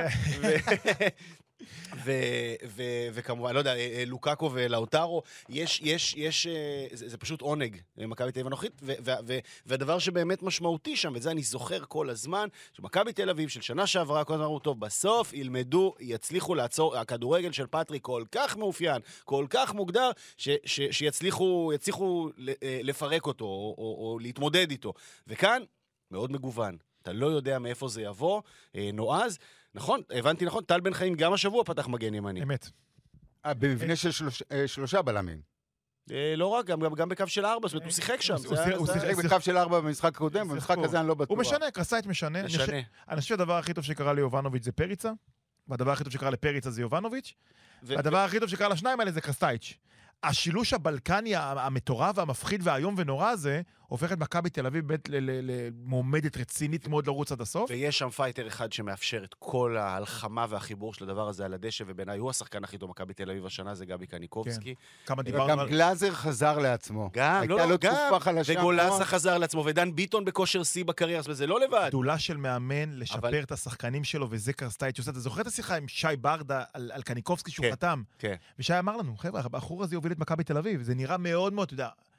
וכמובן, לא יודע, לוקאקו ולאוטרו, יש, יש, יש, זה פשוט עונג, מכבי תל אביב הנוכחית, והדבר שבאמת משמעותי שם, וזה אני זוכר כל הזמן, שמכבי תל אביב של שנה שעברה, כל הזמן אמרו, טוב, בסוף ילמדו, יצליחו לעצור, הכדורגל של פטריק כל כך מאופיין, כל כך מוגדר, שיצליחו, יצליחו לפרק אותו, או להתמודד איתו. וכאן, מאוד מגוון. אתה לא יודע מאיפה זה יבוא, נועז. נכון, הבנתי נכון, טל בן חיים גם השבוע פתח מגן ימני. אמת. במבנה של שלושה בלמים. לא רק, גם בקו של ארבע, זאת אומרת, הוא שיחק שם. הוא שיחק בקו של ארבע במשחק הקודם, במשחק הזה אני לא בטוח. הוא משנה, קרסייט משנה. אני חושב שהדבר הכי טוב שקרה ליובנוביץ' זה פריצה, והדבר הכי טוב שקרה לפריצה זה יובנוביץ', והדבר הכי טוב שקרה לשניים האלה זה קרסטייץ'. השילוש הבלקני המטורף והמפחיד והיום ונורא הזה, הופך את מכבי תל אביב באמת למועמדת רצינית מאוד לרוץ עד הסוף. ויש שם פייטר אחד שמאפשר את כל ההלחמה והחיבור של הדבר הזה על הדשא, ובעיניי הוא השחקן הכי טוב מכבי תל אביב השנה, זה גבי קניקובסקי. גם גלאזר חזר לעצמו. גם, לא, לא, גם. וגולסה חזר לעצמו, ודן ביטון בכושר שיא בקריירה, וזה לא לבד. גדולה של מאמן לשפר את השחקנים שלו, וזה קרסטייץ' שעושה. אתה זוכר את השיחה עם שי ברדה על, על קניקובסקי שהוא חתם? ושי אמר לנו, חבר'ה, הבחור הזה יוביל את מכבי תל אביב. זה נראה מאוד מאוד, אתה יודע.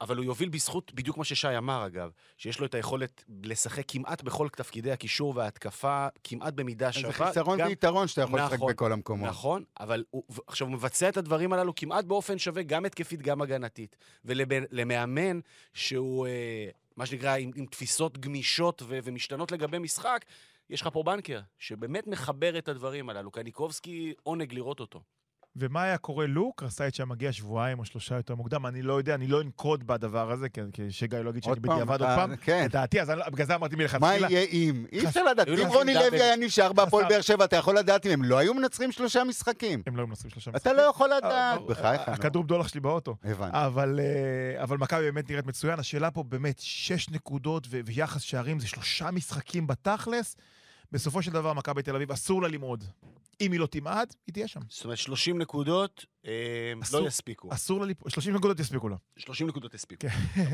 אבל הוא יוביל בזכות בדיוק מה ששי אמר, אגב, שיש לו את היכולת לשחק כמעט בכל תפקידי הקישור וההתקפה, כמעט במידה שווה. זה חיסרון ויתרון שאתה יכול לשחק בכל המקומות. נכון, אבל הוא, עכשיו הוא מבצע את הדברים הללו כמעט באופן שווה, גם התקפית, גם הגנתית. ולמאמן שהוא, מה שנקרא, עם, עם תפיסות גמישות ו- ומשתנות לגבי משחק, יש לך פה בנקר, שבאמת מחבר את הדברים הללו. קניקובסקי עונג לראות אותו. ומה היה קורה לוק? רסאית שמגיע שבועיים או שלושה יותר מוקדם, אני לא יודע, אני לא אנקוד בדבר הזה, כי שגיא לא יגיד שאני בדיעבד עוד פעם. כן. לדעתי, אז בגלל זה אמרתי מלכתחילה. מה יהיה אם? אי אפשר לדעת. אם רוני לוי היה נשאר בהפועל באר שבע, אתה יכול לדעת אם הם לא היו מנצחים שלושה משחקים. הם לא היו מנצחים שלושה משחקים. אתה לא יכול לדעת. בחייך. הכדור בדולח שלי באוטו. הבנתי. אבל מכבי באמת נראית מצוין. השאלה פה באמת שש נקודות ויחס שערים, זה שלושה משחקים בתכלס. בסופו של דבר, מכבי תל אביב אסור לה למעוד. אם היא לא תמעד, היא תהיה שם. זאת אומרת, שלושים נקודות לא יספיקו. אסור לה, שלושים נקודות יספיקו לה. שלושים נקודות יספיקו.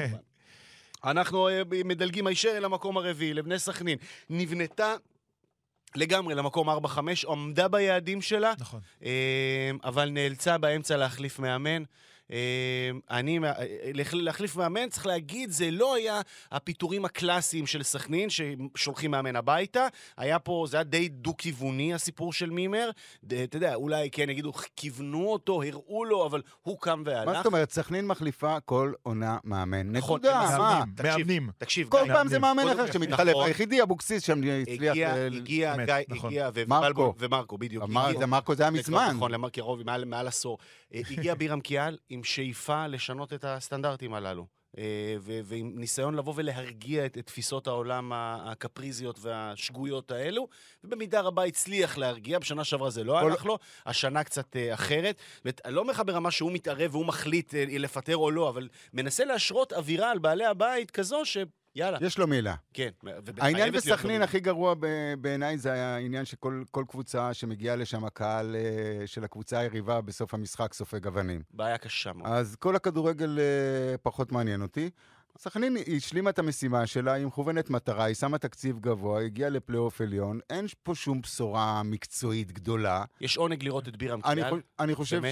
אנחנו מדלגים הישר אל המקום הרביעי, לבני סכנין. נבנתה לגמרי למקום ארבע חמש, עמדה ביעדים שלה, נכון. אבל נאלצה באמצע להחליף מאמן. אני, להחליף מאמן, צריך להגיד, זה לא היה הפיתורים הקלאסיים של סכנין, ששולחים מאמן הביתה, היה פה, זה היה די דו-כיווני הסיפור של מימר, אתה יודע, אולי כן יגידו, כיוונו אותו, הראו לו, אבל הוא קם והלך. מה זאת אומרת, סכנין מחליפה כל עונה מאמן, נכון, נקודה, מה? מאמנים. תקשיב, כל פעם זה מאמן אחר שמתחלף, היחידי אבוקסיס שם הצליח... הגיע גיא, ומרקו, בדיוק. מרקו זה היה מזמן. נכון, למרקו, מעל עשור. הגיע בירם קיאל עם שאיפה לשנות את הסטנדרטים הללו, ועם ניסיון לבוא ולהרגיע את תפיסות העולם הקפריזיות והשגויות האלו, ובמידה רבה הצליח להרגיע, בשנה שעברה זה לא הלך לו, השנה קצת אחרת, לא אומר לך ברמה שהוא מתערב והוא מחליט לפטר או לא, אבל מנסה להשרות אווירה על בעלי הבית כזו ש... יאללה. יש לו מילה. כן. העניין בסכנין הכי גרוע בעיניי זה העניין שכל כל קבוצה שמגיעה לשם הקהל של הקבוצה היריבה בסוף המשחק סופג אבנים. בעיה קשה מאוד. אז כל הכדורגל פחות מעניין אותי. סכנין השלימה את המשימה שלה, היא מכוונת מטרה, היא שמה תקציב גבוה, הגיעה לפלייאוף עליון, אין פה שום בשורה מקצועית גדולה. יש עונג לראות את בירם קיאל. אני, אני חושב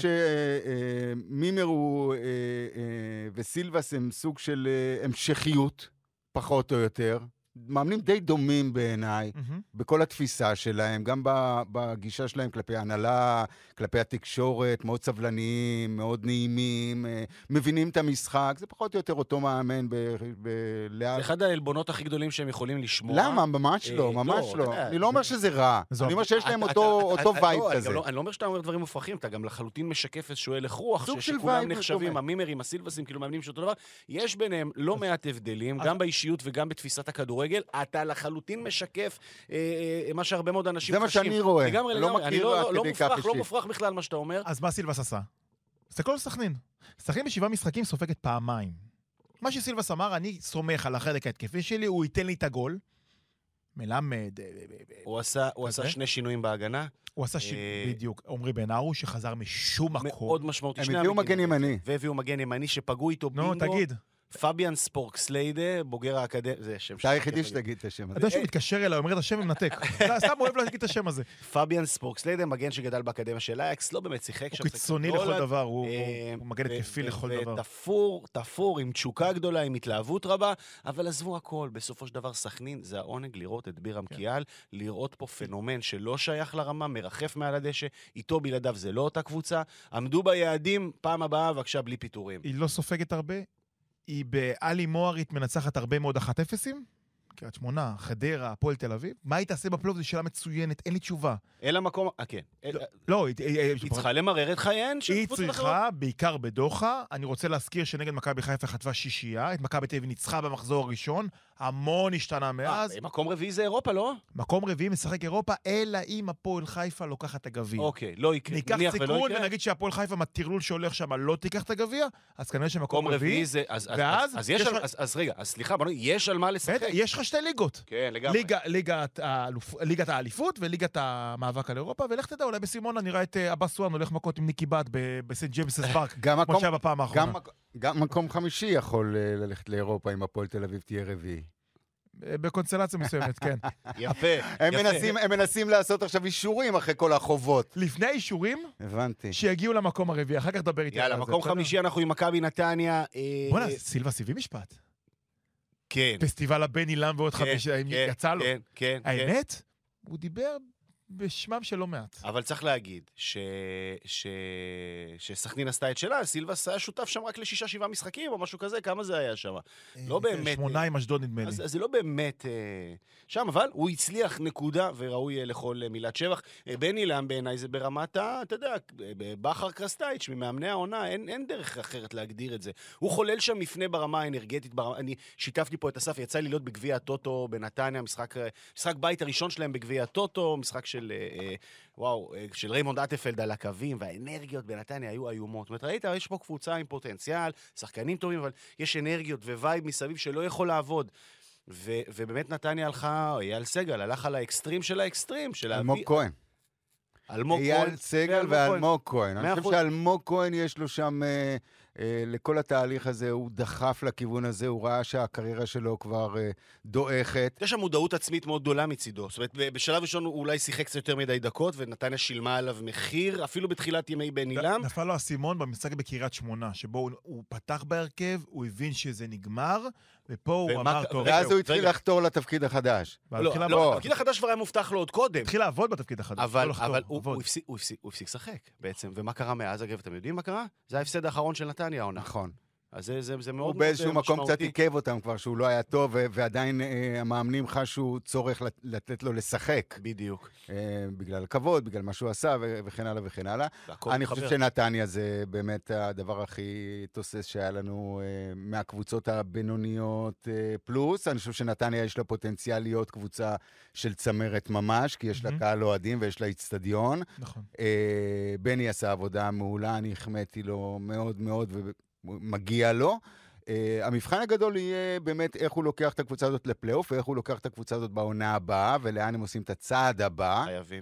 שמימר הוא וסילבס הם סוג של המשכיות. פחות או יותר, מאמנים די דומים בעיניי, mm-hmm. בכל התפיסה שלהם, גם בגישה שלהם כלפי ההנהלה, כלפי התקשורת, מאוד סבלניים, מאוד נעימים, מבינים את המשחק, זה פחות או יותר אותו מאמן בלאט. זה אחד העלבונות הכי גדולים שהם יכולים לשמוע. למה? ממש לא, ממש לא. אני לא אומר שזה רע, אני אומר שיש להם אותו וייב כזה. אני לא אומר שאתה אומר דברים מופרכים, אתה גם לחלוטין משקף איזשהו הלך רוח, שכולם נחשבים, המימרים, הסילבסים, כאילו מאמנים שאותו דבר, יש ביניהם לא מעט הבדלים, גם באישיות וגם בתפיסת הכדורגל. אתה לחלוטין משקף מה שהרבה מאוד אנשים חשים. זה מה שאני רואה. לגמרי, לגמרי. אני לא מופרח, לא מופרח בכלל מה שאתה אומר. אז מה סילבס עשה? זה כל סכנין. סכנין בשבעה משחקים סופגת פעמיים. מה שסילבס אמר, אני סומך על החלק ההתקפי שלי, הוא ייתן לי את הגול. מלמד. הוא עשה שני שינויים בהגנה. הוא עשה בדיוק. עומרי בן ארו שחזר משום מקום. מאוד משמעותי. הם הביאו מגן ימני. והביאו מגן ימני שפגעו איתו בינגו. נו, תגיד. פביאן ספורקסליידה, בוגר האקדמיה, זה שם. אתה היחידי שתגיד את השם הזה. אתה יודע שהוא מתקשר אליי, אומר את השם ומנתק. סתם אוהב להגיד את השם הזה. פביאן ספורקסליידה, מגן שגדל באקדמיה של אייקס, לא באמת שיחק. הוא קיצוני לכל דבר, הוא מגן התקפי לכל דבר. ותפור, תפור, עם תשוקה גדולה, עם התלהבות רבה, אבל עזבו הכל, בסופו של דבר סכנין, זה העונג לראות את בירם קיאל, לראות פה פנומן שלא שייך לרמה, מרחף מעל הדשא, איתו בלעדיו זה לא אותה קבוצה, עמדו ביעדים, פעם הבאה, בבקשה, בלי פיטורים. היא לא סופגת הרבה. היא באלי מוארית מנצחת הרבה מאוד אחת אפסים, קריית שמונה, חדרה, הפועל תל אביב. מה היא תעשה בפלייאוף? זו שאלה מצוינת, אין לי תשובה. אל המקום, אה כן. לא, היא צריכה למרר את חייהן של קבוצות אחרות. היא צריכה, בעיקר בדוחה. אני רוצה להזכיר שנגד מכבי חיפה חטפה שישייה, את מכבי תל אביב ניצחה במחזור הראשון, המון השתנה מאז. מקום רביעי זה אירופה, לא? מקום רביעי משחק אירופה, אלא אם הפועל חיפה לוקחת את הגביע. אוקיי, לא יקרה. ניקח סיכון ונגיד שהפועל חיפה מהטרלול שהולך שם לא תיקח את הגביע, אז כנראה שמקום רביעי, ואז אז רגע, אז סליחה, יש על מה לשחק. יש לך שתי ליגות. כן, לגמרי. ליגת האליפות וליגת המאבק על אירופה, ולך תדע, אולי בסימונה נראה את אבא סואן הולך מכות עם ניקי בת בסנט ג'יימסס פארק, כמו שהיה בפעם האחרונה. גם מקום חמישי יכול ללכת לאירופה אם הפועל תל אביב תהיה רביעי. בקונסטלציה מסוימת, כן. יפה, הם יפה. מנסים, הם מנסים לעשות עכשיו אישורים אחרי כל החובות. לפני האישורים, הבנתי. שיגיעו למקום הרביעי, אחר כך דבר איתי. יאללה, על זה, מקום בסדר? חמישי אנחנו עם מכבי נתניה. אה, בוא'נה, סילבה סיבי משפט. כן. פסטיבל הבן אילם ועוד כן, חמישה, כן, יצא לו. כן, כן, כן. האמת, הוא דיבר בשמם של לא מעט. אבל צריך להגיד ש... ש... שסכנין עשתה את שלה, סילבס היה שותף שם רק לשישה, שבעה משחקים או משהו כזה, כמה זה היה שם? לא באמת. שמונה עם אשדוד נדמה לי. אז זה לא באמת שם, אבל הוא הצליח נקודה וראוי לכל מילת שבח. בן אילם בעיניי זה ברמת ה... אתה יודע, בחר קרסטייץ' ממאמני העונה, אין, אין דרך אחרת להגדיר את זה. הוא חולל שם מפנה ברמה האנרגטית, ברמה... אני שיתפתי פה את אסף, יצא לי להיות בגביע הטוטו בנתניה, משחק, משחק בית הראשון שלהם בגביע הטוטו, משחק של, וואו, של ריימונד אטפלד על הקווים, והאנרגיות בנתניה היו איומות. זאת אומרת, ראית, יש פה קבוצה עם פוטנציאל, שחקנים טובים, אבל יש אנרגיות ווייב מסביב שלא יכול לעבוד. ו- ובאמת נתניה הלכה, אייל סגל, הלך על האקסטרים של האקסטרים, של אלמוג כהן. אלמוג כהן. אייל סגל ואלמוג כהן. אני חושב שאלמוג כהן יש לו שם, אה, אה, לכל התהליך הזה, הוא דחף לכיוון הזה, הוא ראה שהקריירה שלו כבר אה, דועכת. יש שם מודעות עצמית מאוד גדולה מצידו. זאת אומרת, בשלב ראשון הוא אולי שיחק קצת יותר מדי דקות, ונתניה שילמה עליו מחיר, אפילו בתחילת ימי בן אילם. נפל לו הסימון במשחק בקריית שמונה, שבו הוא, הוא פתח בהרכב, הוא הבין שזה נגמר, ופה הוא ומה- אמר, טוב, ואז רגע, הוא התחיל רגע. לחתור לתפקיד החדש. אבל לא, התחיל לא, לעבוד. התפקיד החדש כבר היה מובטח לו עוד קודם. התחיל לעבוד בתפקיד החדש. אבל, לא לחתור, אבל הוא, עבוד. הוא, הפסיק, הוא, הפסיק, הוא הפסיק לשחק בעצם. ומה קרה מאז, אגב, אתם יודעים מה קרה? זה ההפסד האחרון של נתניה העונה. נכון. אז זה, זה, זה מאוד הוא מאוד באיזשהו מקום קצת משמעותי. עיכב אותם כבר, שהוא לא היה טוב, ו- ועדיין אה, המאמנים חשו צורך לת- לתת לו לשחק. בדיוק. אה, בגלל הכבוד, בגלל מה שהוא עשה, ו- וכן הלאה וכן הלאה. והכל אני מתחבר. חושב שנתניה זה באמת הדבר הכי תוסס שהיה לנו אה, מהקבוצות הבינוניות אה, פלוס. אני חושב שנתניה יש לה פוטנציאל להיות קבוצה של צמרת ממש, כי יש לה מהמם. קהל אוהדים ויש לה אצטדיון. נכון. אה, בני עשה עבודה מעולה, אני החמאתי לו מאוד מאוד ומגיע לו. Uh, המבחן הגדול יהיה באמת איך הוא לוקח את הקבוצה הזאת לפלייאוף, ואיך הוא לוקח את הקבוצה הזאת בעונה הבאה, ולאן הם עושים את הצעד הבא. חייבים.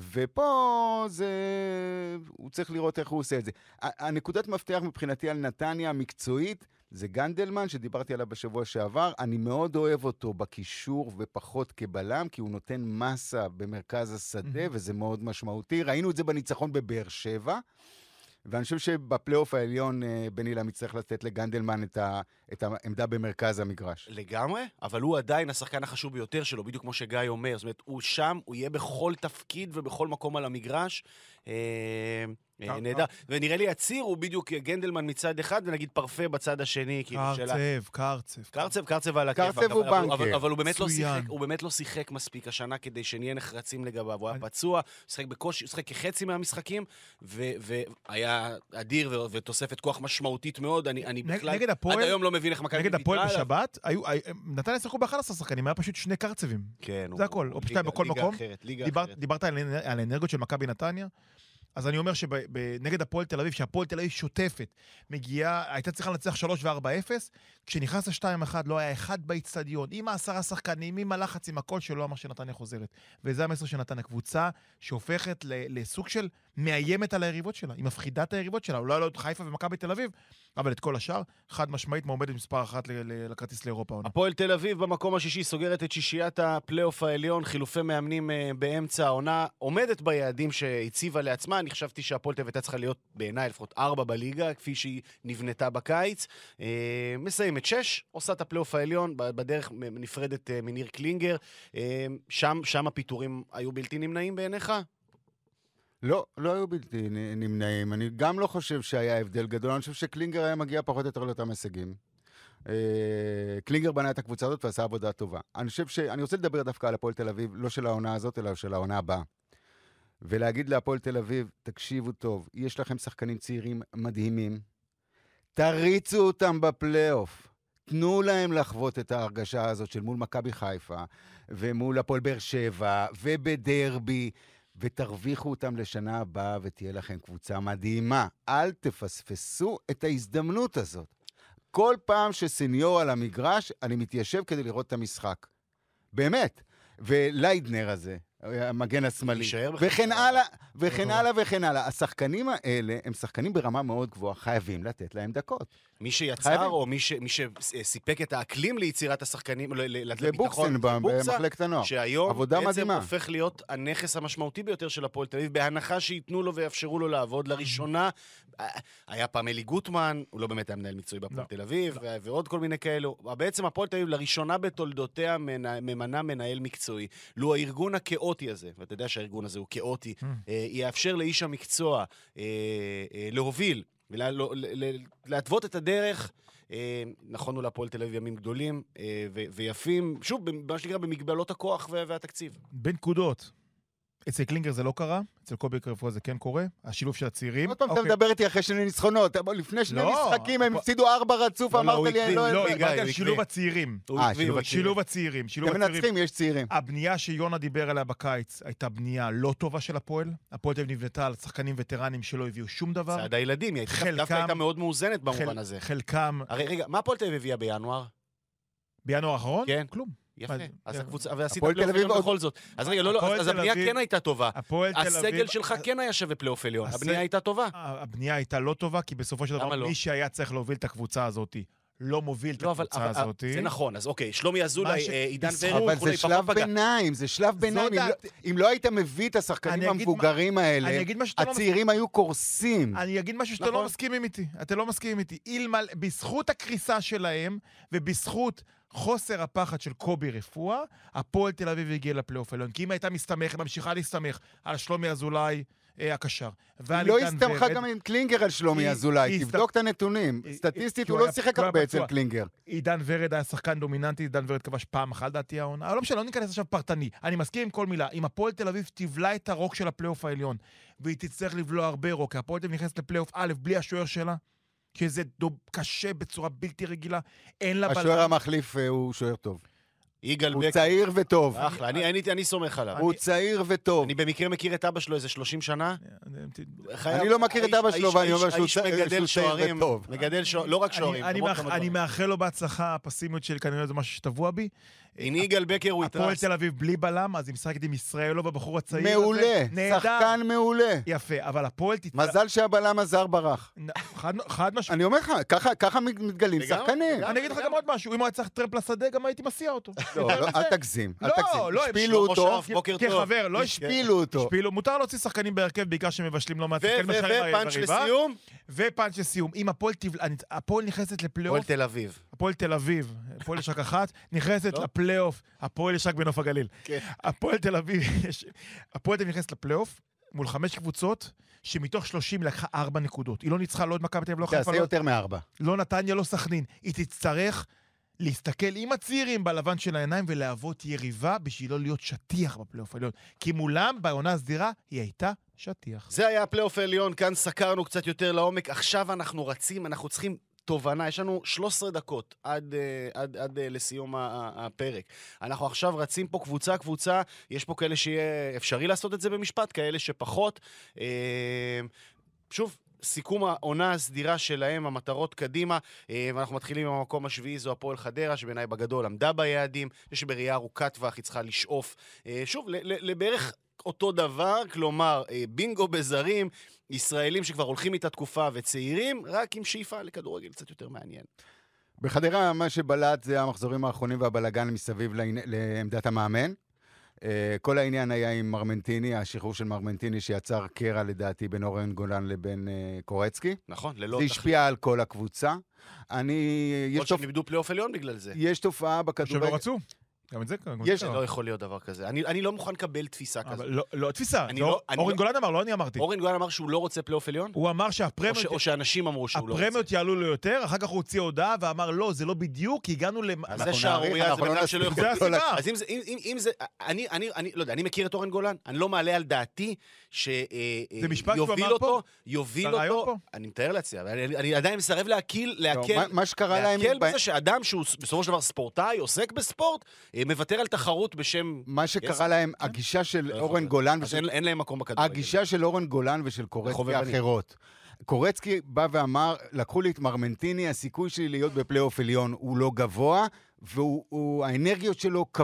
ופה זה... הוא צריך לראות איך הוא עושה את זה. הנקודת מפתח מבחינתי על נתניה המקצועית, זה גנדלמן, שדיברתי עליו בשבוע שעבר. אני מאוד אוהב אותו בקישור ופחות כבלם, כי הוא נותן מסה במרכז השדה, וזה מאוד משמעותי. ראינו את זה בניצחון בבאר שבע, ואני חושב שבפלייאוף העליון בן אילם יצטרך לתת לגנדלמן את, ה, את העמדה במרכז המגרש. לגמרי, אבל הוא עדיין השחקן החשוב ביותר שלו, בדיוק כמו שגיא אומר. זאת אומרת, הוא שם, הוא יהיה בכל תפקיד ובכל מקום על המגרש. אה, אה, נהדר. ונראה לי הציר הוא בדיוק גנדלמן מצד אחד, ונגיד פרפה בצד השני. קרצב, קרצב. קרצב, קרצב על הכיף. קרצב הוא בנקר. אבל, אבל הוא באמת לא מצוין. שיחק, הוא באמת לא שיחק מספיק השנה כדי שנהיה נחרצים לגביו. הוא היה פצוע, הוא שיחק בקושי, הוא שיחק כחצי מהמשחקים, ו- והיה אדיר ו- ותוספת כוח משמעותית מאוד. אני, אני נג- בכלל, נגד הפועל- עד היום לא מבין איך מכבי נגד הפועל ויתרה עליו. בשבת, היו- היו- נתניה שיחקו ב-אחד עשר שחקנים, היה פשוט שני קרצבים. כן, זה הכל, או פשוט בכל ליגה מקום. אחרת, ליגה דיבר- אחרת. דיברת על אנ- על האנרגיות של מכבי נתניה, אז אני אומר שנגד הפועל תל אביב, שהפועל תל אביב שוטפת, מגיעה, הייתה צריכה לנצח שלוש וארבע אפס, כשנכנס ל-שתיים אחד לא היה אחד באצטדיון, עם העשרה שחקנים, עם הלחץ, עם הכל, שלא אמר שנתניה חוזרת. וזה המסר של נתניה, קבוצה שהופכת ל- לסוג של מאיימת על היריבות שלה, היא מפחידה את היריבות שלה, אולי לא את חיפה ומכבי תל אביב, אבל את כל השאר, חד משמעית מועמדת מספר אחת ל- ל- לכרטיס לאירופה. העונה. הפועל תל אביב במקום השישי סוגרת את שישיית הפלייאוף העליון, חילופי מאמנים אה, באמצע העונה, עומדת ביעדים שהציבה לעצמה. אני חשבתי שהפועל תל אביב הייתה צריכה להיות בעיניי לפחות ארבע בליגה, כפי שהיא נבנתה בקיץ. אה, מסיימת שש, עושה את הפלייאוף העליון, בדרך נפרדת אה, מניר קלינגר. אה, שם, שם הפיתורים היו בלתי נמנעים בעיניך? לא, לא היו בלתי נמנעים. אני גם לא חושב שהיה הבדל גדול. אני חושב שקלינגר היה מגיע פחות או יותר לאותם הישגים. אה, קלינגר בנה את הקבוצה הזאת ועשה עבודה טובה. אני חושב ש... אני רוצה לדבר דווקא על הפועל תל אביב, לא של העונה הזאת, אלא של העונה הבאה. ולהגיד להפועל תל אביב, תקשיבו טוב, יש לכם שחקנים צעירים מדהימים, תריצו אותם בפלייאוף, תנו להם לחוות את ההרגשה הזאת של מול מכבי חיפה, ומול הפועל באר שבע, ובדרבי, ותרוויחו אותם לשנה הבאה, ותהיה לכם קבוצה מדהימה. אל תפספסו את ההזדמנות הזאת. כל פעם שסניור על המגרש, אני מתיישב כדי לראות את המשחק. באמת. וליידנר הזה, המגן השמאלי. יישאר וכן בחצי. הלאה, וכן הלאה וכן הלאה. השחקנים האלה הם שחקנים ברמה מאוד גבוהה, חייבים לתת להם דקות. מי שיצר, חייבים. או מי ש- מי שסיפק את האקלים ליצירת השחקנים, ל- ל- זה בוקסן במחלקת הנוער. שהיום עבודה בעצם מדהימה. הופך להיות הנכס המשמעותי ביותר של הפועל תל אביב, בהנחה שייתנו לו ויאפשרו לו לעבוד לראשונה. היה פעם אלי גוטמן, הוא לא באמת היה מנהל מקצועי בהפועל לא. תל אביב, ו- ועוד כל מיני כאלו. בעצם הפועל תל אביב לראשונה בתולדותיה מנ- ממנה מנהל מקצועי. לו הארגון הכאוטי הזה, ואתה יודע שהארגון הזה הוא כאוטי, אה, יאפשר לאיש המקצוע אה, אה, להוביל ולהתוות את הדרך. אה, נכונו להפועל תל אביב ימים גדולים אה, ו- ויפים, שוב, במה שנקרא במגבלות הכוח ו- והתקציב. בנקודות. אצל קלינגר זה לא קרה, אצל קובי קרפו זה כן קורה, השילוב של הצעירים. עוד פעם אתה אוקיי. מדבר איתי אחרי שני ניצחונות, אבל לפני שני לא, משחקים הם אבל- הפסידו ארבע רצוף, לא, לא, אמרת הוא לי, הקדים, לא, לא, הוא דיברתי על עקבי. שילוב הצעירים. הוא אה, עקבי, שילוב הוא הצעירים. שילוב הצעירים, שילוב אתם הצעירים. מנצחים, יש צעירים. הבנייה שיונה דיבר עליה בקיץ הייתה בנייה לא טובה של הפועל. הפועל תל אביב נבנתה על שחקנים וטרנים שלא הביאו שום דבר. צעד הילדים, היא הייתה- חלקם- דווקא הייתה מאוד מאוזנת במובן חל- הזה. חלקם, הרי רגע, מה הפועל תל אביב הביאה בינואר? בינואר האחרון? כן. כלום. יפה. מה- אז זה- הקבוצה, ועשית הפועל תל פלייאוף אביב עליון עוד- בכל זאת. אז רגע, לא, לא, הפועל אז תל הבנייה אביב- כן הייתה טובה. הפועל תל אביב... הסגל שלך כן היה שווה פלייאוף עליון. הסג- הבנייה הייתה טובה. הבנייה הייתה לא טובה, כי בסופו של למה דבר לא? מי שהיה צריך להוביל את הקבוצה הזאת, לא מוביל את לא, אבל הקבוצה אבל- הזאת. זה נכון. אז אוקיי, שלומי אזולאי, ש- אה, עידן בזכות- ורד, אבל וכולי, זה פחות שלב פגע. ביניים, זה שלב ביניים. אם לא- דעת- אם לא היית מביא את השחקנים אני אגיד המבוגרים האלה, אני אגיד מה שאתה לא הצעירים היו קורסים. אני אגיד משהו שאתם נכון. לא מסכימים איתי. אתם לא מסכימים איתי. אילמל, בזכות הקריסה שלהם, ובזכות חוסר הפחד של קובי רפואה, הפועל תל אביב הגיע לפלייאוף העליון. כי אם הייתה מסתמכת, ממשיכה להסתמך על שלומי אזולאי אה, הקשר. ועל לא עידן הסתמכה ורד. גם עם קלינגר על שלומי היא- אזולאי, היא תבדוק את הנתונים. היא- סטטיסטית כי הוא הוא לא היה- שיחק הוא היה הרבה אצל פצוע. קלינגר. עידן ורד היה שחקן דומיננטי, עידן ורד כבש פעם אחת לדעתי העונה. אבל לא משנה, לא ניכנס עכשיו פרטני. אני מסכים עם כל מילה. אם הפועל תל אביב תבלע את הרוק של הפלייאוף העליון, והיא תצטרך לבלוע הרבה רוק, כי הפועל תל אביב נכנסת לפלייאוף א' בלי השוער שלה, שזה דוב קשה בצורה בלתי רגילה, אין לה השוער המחליף אה, הוא שוער טוב. יגאל הוא בק. צעיר וטוב. אחלה, אני- אני אני סומך עליו. הוא צעיר וטוב. אני במקרה מכיר את אבא שלו איזה שלושים שנה. חייב- אני לא מכיר את האיש- אבא שלו, האיש- ואני אומר האיש- שהוא האיש צעיר- מגדל שהוא צעיר שוערים, וטוב. מגדל שוערים, לא רק אני- שוערים. אני עוד מאח- כמה אני דברים. מאחל לו בהצלחה, הפסימיות שלי כנראה זה משהו שטבוע בי. הנה יגאל בקר הוא הפועל יתרס. תל אביב בלי בלם, אז היא משחקת עם ישראלוב, הבחור הצעיר הזה. מעולה, נהדר. שחקן מעולה. יפה, אבל הפועל תצטרך... מזל שהבלם הזר ברח. חד, חד משמעית. אני אומר לך, ככה- ככה מתגלים לגמרי, שחקנים. לגמרי. אני אגיד לך גם עוד משהו, אם הוא היה צריך טרמפ לשדה, גם הייתי מסיע אותו. לא, יותר לא, מזה. אל תגזים, אל לא, תגזים. לא, השפילו שלמה אותו, שרף, בוקר טוב. כחבר, לא השפילו. השפילו אותו. השפילו. מותר להוציא שחקנים בהרכב, בעיקר שמבשלים לא מעט ו- שחקנים ו- בשערים ופאנץ' בריבה. לסיום, ופאנץ' לסיום. אם הפועל תבלע- אני- הפועל נכנסת הפועל לפלייאוף, תל אביב. הפועל תל אביב, הפועל יש רק אחת, נכנסת לא. לפלייאוף, הפועל יש רק בנוף הגליל. כן. הפועל תל אביב, יש- הפועל תל אביב נכנסת לפלייאוף, מול חמש קבוצות, שמתוך שלושים לקחה ארבע נקודות. היא לא ניצחה, לא את מכבי תל אביב, לא חיפה, תעשה לא- יותר מארבע. לא נתניה, לא סכנין. היא תצטרך להסתכל עם הצעירים בלבן של העיניים ולהוות יריבה בשביל לא להיות שטיח בפלייאוף העליון. כי מולם, בעונה הסדירה, היא הייתה שטיח. זה היה הפלייאוף העליון, כאן סקרנו קצת יותר לעומק. עכשיו אנחנו רצים, אנחנו צריכים תובנה. יש לנו שלוש עשרה דקות עד, אה, עד, עד אה, לסיום ה- ה- הפרק. אנחנו עכשיו רצים פה קבוצה קבוצה, יש פה כאלה שיהיה אפשרי לעשות את זה במשפט, כאלה שפחות. אה, שוב, סיכום העונה הסדירה שלהם, המטרות קדימה, אה, ואנחנו מתחילים עם המקום השביעי, זו הפועל חדרה, שבעיניי בגדול עמדה ביעדים, זה שבראייה ארוכת טווח היא צריכה לשאוף, אה, שוב, ל- ל- לבערך אותו דבר, כלומר, אה, בינגו בזרים, ישראלים שכבר הולכים איתה תקופה וצעירים, רק עם שאיפה לכדורגל קצת יותר מעניין. בחדרה מה שבלט זה המחזורים האחרונים והבלגן מסביב לעני- לעמדת המאמן. Uh, כל העניין היה עם מרמנטיני, השחרור של מרמנטיני שיצר קרע לדעתי בין אורן גולן לבין uh, קורצקי. נכון? ללא זה השפיע על כל הקבוצה. אני... יש, עוד תופ... שהם איבדו פלייאוף עליון בגלל זה. יש תופעה עכשיו בכדורגל... לא רצו. גם את זה גם את יש- זה לא יכול להיות דבר כזה. אני, אני לא מוכן לקבל תפיסה כזאת. אבל לא, לא, תפיסה. אני זה לא- אור- אני אורן לא- גולן אמר, לא אני אמרתי. אורן גולן אמר שהוא לא רוצה פלייאוף עליון? הוא אמר או, ש, שהפרמיות... או שאנשים אמרו שהוא לא רוצה? הפרמיות יעלו לו יותר, אחר כך הוא הוציא הודעה ואמר, לא, זה לא בדיוק, כי הגענו ל... אז אנחנו זה שערוריה, נעריך, זה אנחנו בן לא אדם שלא נספיק. יכול... זה הסיבה. אז אם זה, אם, אם, אם זה, אני, אני, אני, לא יודע, אני מכיר את אורן גולן, אני לא מעלה על דעתי זה משפט שהוא שיוביל אמר אותו, פה? יוביל זה רעיון אותו, פה? אני מתאר לעצמי, אבל אני, אני עדיין מסרב להקיל, לא, להקל, מה, מה שקרה להם... להקל ב- בזה שאדם שהוא בסופו של דבר ספורטאי, עוסק בספורט, אה, מוותר על תחרות בשם... מה שקרה כסף. להם, הגישה של לא יכול אורן להיות. גולן אז ושל... אין, אין להם מקום בכדורגל. הגישה של אורן גולן ושל קורצקי חובבני. אחרות. קורצקי בא ואמר, לקחו לי את מרמנטיני, הסיכוי שלי להיות בפלייאוף עליון הוא לא גבוה, והאנרגיות שלו קבעו.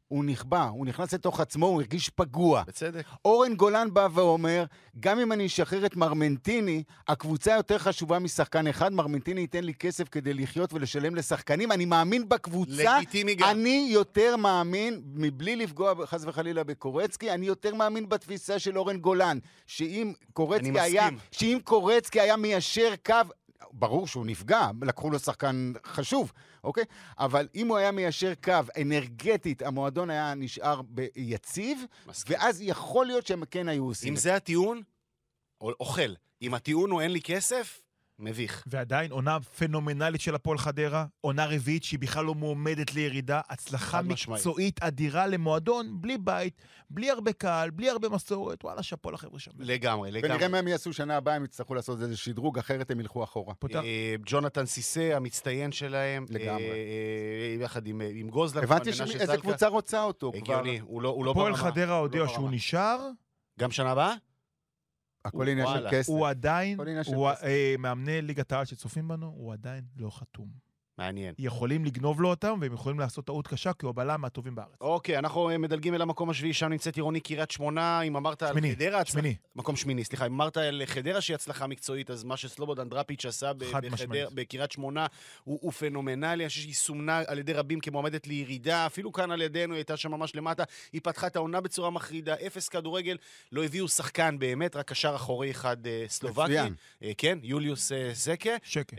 הוא נכבה, הוא נכנס לתוך עצמו, הוא הרגיש פגוע. בצדק. אורן גולן בא ואומר, גם אם אני אשחרר את מרמנטיני, הקבוצה יותר חשובה משחקן אחד, מרמנטיני ייתן לי כסף כדי לחיות ולשלם לשחקנים, אני מאמין בקבוצה, לגיטימי גם. אני יותר מאמין, מבלי לפגוע חס וחלילה בקורצקי, אני יותר מאמין בתפיסה של אורן גולן, שאם קורצקי היה, שאם קורצקי היה מיישר קו, ברור שהוא נפגע, לקחו לו שחקן חשוב, אוקיי? אבל אם הוא היה מיישר קו אנרגטית, המועדון היה נשאר ביציב, מסכים. ואז יכול להיות שהם כן היו עושים. אם זה הטיעון, אוכל. אם הטיעון הוא אין לי כסף, מביך. ועדיין, עונה פנומנלית של הפועל חדרה, עונה רביעית שהיא בכלל לא מועמדת לירידה, הצלחה מקצועית אדירה למועדון, בלי בית, בלי הרבה קהל, בלי הרבה מסורת, וואלה, שפו לחבר'ה שם. לגמרי, לגמרי. ונראה מה הם יעשו שנה הבאה, הם יצטרכו לעשות איזה שדרוג, אחרת הם ילכו אחורה. ג'ונתן סיסה, המצטיין שלהם, לגמרי. יחד עם גוזלן. הבנתי איזה קבוצה רוצה אותו. הגיוני, הוא לא... הפועל חדרה הודיע שהוא נשאר. גם שנה הבאה? הכל עניין של כסף. הוא עדיין, מאמני ליגת העל שצופים בנו, הוא עדיין לא חתום. מעניין. יכולים לגנוב לו אותם, והם יכולים לעשות טעות קשה, כי הוא הבלם מהטובים בארץ. אוקיי, אנחנו מדלגים אל המקום השביעי, שם נמצאת עירוני קריית שמונה, אם אמרת על חדרה... שמיני. מקום שמיני, סליחה, אם אמרת על חדרה שהיא הצלחה מקצועית, אז מה שסלובודן דראפיץ' עשה בקריית שמונה הוא פנומנלי, אני חושב שהיא סומנה על ידי רבים כמועמדת לירידה, אפילו כאן על ידינו, היא הייתה שם ממש למטה, היא פתחה את העונה בצורה מחרידה, אפס כדורגל, לא הביאו שחקן באמת, רק קשר אחורי אחד סלובקי. כן, יוליוס זקה. שקה.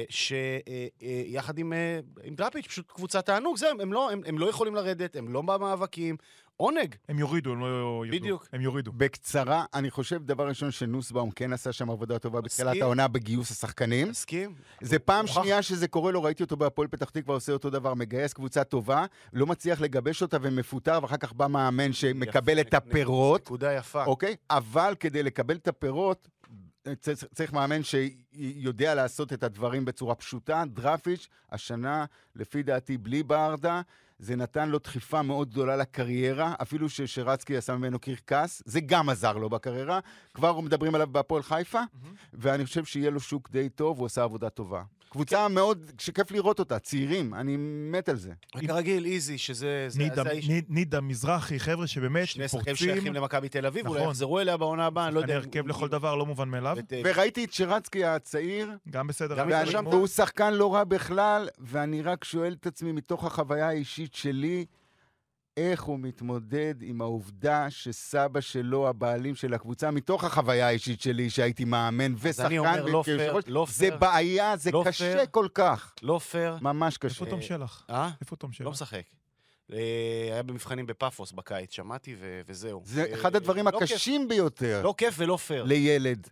יחד עם, עם דראפיץ', פשוט קבוצת תענוג, זה, הם לא, הם, הם לא יכולים לרדת, הם לא במאבקים, עונג. הם יורידו, הם לא יורדו. בדיוק. הם יורידו. בקצרה, אני חושב, דבר ראשון שנוסבאום כן עשה שם עבודה טובה בתחילת העונה בגיוס השחקנים. מסכים. זה פעם שנייה שזה קורה לו, ראיתי אותו בהפועל פתח תקווה עושה אותו דבר, מגייס קבוצה טובה, לא מצליח לגבש אותה ומפוטר, ואחר כך בא מאמן שמקבל את הפירות. נקודה יפה. אוקיי? אבל כדי לקבל את הפירות, צריך מאמן שיודע לעשות את הדברים בצורה פשוטה. דראפיץ' השנה, לפי דעתי, בלי ברדה, זה נתן לו דחיפה מאוד גדולה לקריירה, אפילו ששרצקי עשה ממנו קרקס, זה גם עזר לו בקריירה. כבר מדברים עליו בהפועל חיפה, ואני חושב שיהיה לו שוק די טוב, הוא עושה עבודה טובה. קבוצה מאוד, שכיף לראות אותה, צעירים, אני מת על זה. כרגיל, איזי, שזה... נידה, מזרחי, חבר'ה שבאמת שני שחקנים שייכים למכבי תל אביב, אולי יחזרו אליה בעונה הבאה, אני לא יודע... הרכב לכל דבר, לא מובן מאליו. וראיתי את שרצקי הצעיר, גם בסדר. והוא שחקן לא רע בכלל, ואני רק שואל את עצמי, מתוך החוויה האישית שלי, איך הוא מתמודד עם העובדה שסבא שלו, הבעלים של הקבוצה, מתוך החוויה האישית שלי, שהייתי מאמן ושחקן, לא פר, לא זה פר. בעיה, זה לא קשה פר. כל כך. לא פייר. ממש קשה. איפה תום שלח? אה? איפה תום שלח? לא משחק. היה במבחנים בפאפוס בקיץ, שמעתי ו- וזהו. זה אחד הדברים לא הקשים כיף. ביותר. לא כיף ולא פייר. לילד.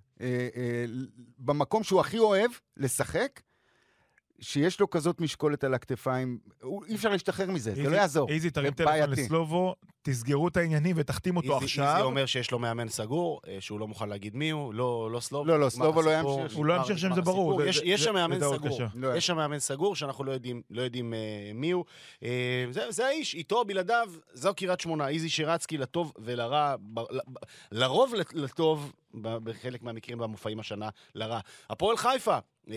במקום שהוא הכי אוהב לשחק, שיש לו כזאת משקולת על הכתפיים, אי אפשר להשתחרר מזה, זה לא יעזור. איזי, תרים טלפון לסלובו, תסגרו את העניינים ותחתים אותו עכשיו. איזי אומר שיש לו מאמן סגור, שהוא לא מוכן להגיד מי הוא, לא סלובו. לא, לא, סלובו לא ימשיך. הוא לא ימשיך שם, זה ברור. יש שם מאמן סגור. יש שם מאמן סגור, שאנחנו לא יודעים מי הוא. זה האיש, איתו, בלעדיו, זו קריית שמונה, איזי שרצקי לטוב ולרע, לרוב לטוב, בחלק מהמקרים במופעים השנה, לרע. הפועל חיפה.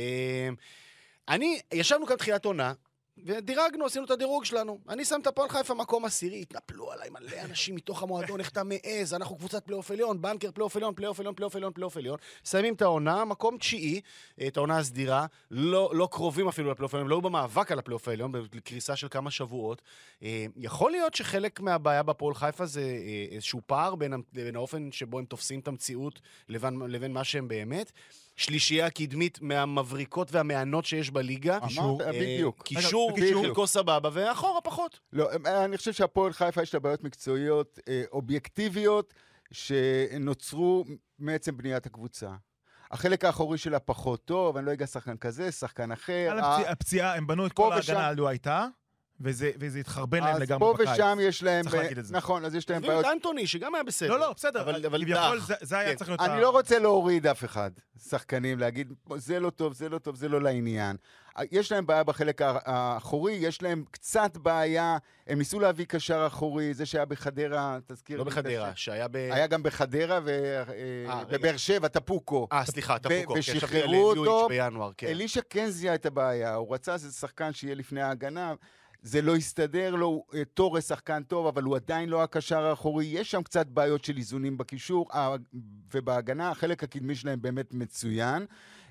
אני, ישבנו כאן תחילת עונה, ודירגנו, עשינו את הדירוג שלנו. אני שם את הפועל חיפה מקום עשירי, התנפלו עליי מלא אנשים מתוך המועדון, איך אתה מעז, אנחנו קבוצת פלייאוף עליון, בנקר פלייאוף עליון, פלייאוף עליון, פלייאוף עליון, פלייאוף עליון. סיימים את העונה, מקום תשיעי, את העונה הסדירה, לא, לא קרובים אפילו לפלייאוף עליון, לא במאבק על הפלייאוף העליון, בקריסה של כמה שבועות. יכול להיות שחלק מהבעיה בפועל חיפה זה איזשהו פער בין, בין האופן שבו הם תופסים את המציאות לבין, לבין מה שהם באמת. שלישייה קדמית מהמבריקות והמענות שיש בליגה. אמרת, בדיוק. קישור, חלקו סבבה, ואחורה פחות. לא, אני חושב שהפועל חיפה יש לה בעיות מקצועיות, אובייקטיביות, שנוצרו מעצם בניית הקבוצה. החלק האחורי שלה פחות טוב, אני לא אגע שחקן כזה, שחקן אחר. הפציעה, הם בנו את כל ההגנה על לו הייתה. וזה, וזה התחרבן להם לגמרי בקיץ. אז פה ושם יש להם... צריך להגיד את זה. נכון, אז יש להם בעיות... אנטוני, שגם היה בסדר. לא, לא, בסדר. אבל, אבל כביכול, זה, זה היה צריך להיות... אני לא רוצה להוריד אף אחד, שחקנים, להגיד, זה לא טוב, זה לא טוב, זה לא לעניין. יש להם בעיה בחלק האחורי, יש להם קצת בעיה, הם ניסו להביא קשר אחורי, זה שהיה בחדרה, תזכיר... לא בחדרה, שהיה ב... היה גם בחדרה ובבאר שבע, טפוקו. אה, סליחה, טפוקו. ושחררו אותו, בינואר, כן. אלישה כן זיהה את הבעיה, הוא רצה איזה שחקן שיהיה לפני ההגנה, זה לא יסתדר לו, תורס שחקן טוב, אבל הוא עדיין לא הקשר האחורי, יש שם קצת בעיות של איזונים בקישור, ובהגנה החלק הקדמי שלהם באמת מצוין.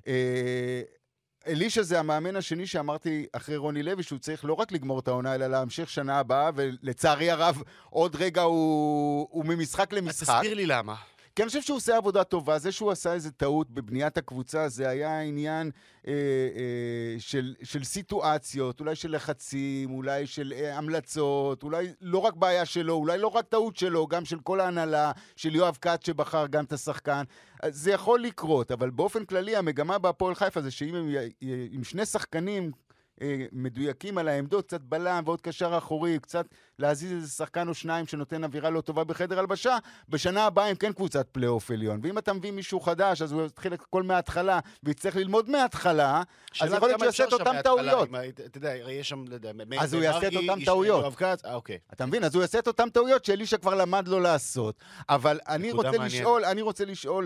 אלישה זה המאמן השני שאמרתי אחרי רוני לוי, שהוא צריך לא רק לגמור את העונה, אלא להמשיך שנה הבאה, ולצערי הרב, עוד רגע הוא, הוא ממשחק למשחק. אז תסביר לי למה. כי אני חושב שהוא עושה עבודה טובה, זה שהוא עשה איזה טעות בבניית הקבוצה, זה היה עניין אה, אה, של, של סיטואציות, אולי של לחצים, אולי של אה, המלצות, אולי לא רק בעיה שלו, אולי לא רק טעות שלו, גם של כל ההנהלה, של יואב קאט שבחר גם את השחקן. זה יכול לקרות, אבל באופן כללי המגמה בהפועל חיפה זה שאם הם, עם שני שחקנים מדויקים על העמדות, קצת בלם ועוד קשר אחורי, קצת להזיז איזה שחקן או שניים שנותן אווירה לא טובה בחדר הלבשה, בשנה הבאה הם כן קבוצת פלייאוף עליון. ואם אתה מביא מישהו חדש, אז הוא יתחיל הכל מההתחלה, ויצטרך ללמוד מההתחלה, אז יכול להיות שהוא יעשה את אותם טעויות. אתה יודע, יש שם, אז הוא יעשה את אותם טעויות. אתה מבין? אז הוא יעשה את אותם טעויות שאלישה כבר למד לו לעשות. אבל אני רוצה לשאול, אני רוצה לשאול,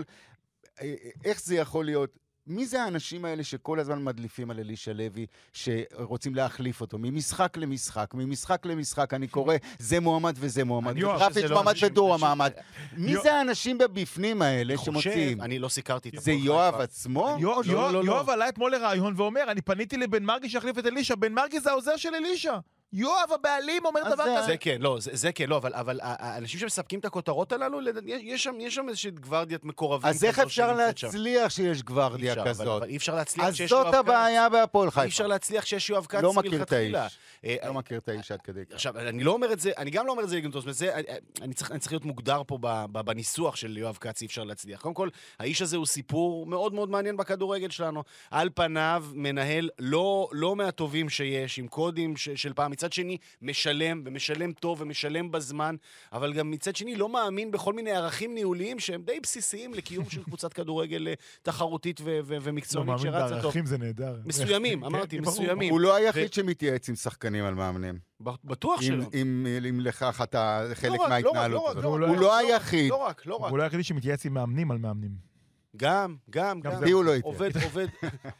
איך זה יכול להיות? מי זה האנשים האלה שכל הזמן מדליפים על אלישה לוי, שרוצים להחליף אותו, ממשחק למשחק, ממשחק למשחק, אני קורא, זה מועמד וזה מועמד, גרפיץ' מועמד ודור המעמד. מי זה האנשים בבפנים האלה שמוצאים? אני לא סיקרתי את זה יואב עצמו? יואב עלה אתמול לרעיון ואומר, אני פניתי לבן מרגי שיחליף את אלישה, בן מרגי זה העוזר של אלישה. יואב הבעלים אומר דבר כזה. זה כן, לא, זה כן, לא, אבל האנשים שמספקים את הכותרות הללו, יש שם איזושהי גוורדיית מקורבים. אז איך אפשר להצליח שיש גוורדיה כזאת? אי אפשר להצליח שיש יואב קאץ. אז זאת הבעיה בהפועל חיפה. אי אפשר להצליח שיש יואב קאץ מלכתחילה. לא מכיר את האיש עד כדי כך. עכשיו, אני לא אומר את זה, אני גם לא אומר את זה לגנטוס, אני צריך להיות מוגדר פה בניסוח של יואב קאץ, אי אפשר להצליח. קודם כל, האיש הזה הוא סיפור מאוד מאוד מעניין בכדורגל שלנו. על פניו מנהל לא מהטובים שיש, עם קודים של פעם. מצד שני, משלם, ומשלם טוב, ומשלם בזמן, אבל גם מצד שני לא מאמין בכל מיני ערכים ניהוליים שהם די בסיסיים לקיום של קבוצת כדורגל תחרותית ומקצוענית שרצה טוב. לא מאמין בערכים זה נהדר. מסוימים, אמרתי, מסוימים. הוא לא היחיד שמתייעץ עם שחקנים על מאמנים. בטוח שלא. אם לכך אתה חלק מההתנהלות הזאת. הוא לא היחיד. לא רק, לא רק. הוא לא היחיד שמתייעץ עם מאמנים על מאמנים. גם, גם, גם. הוא לא ייתן. עובד, עובד.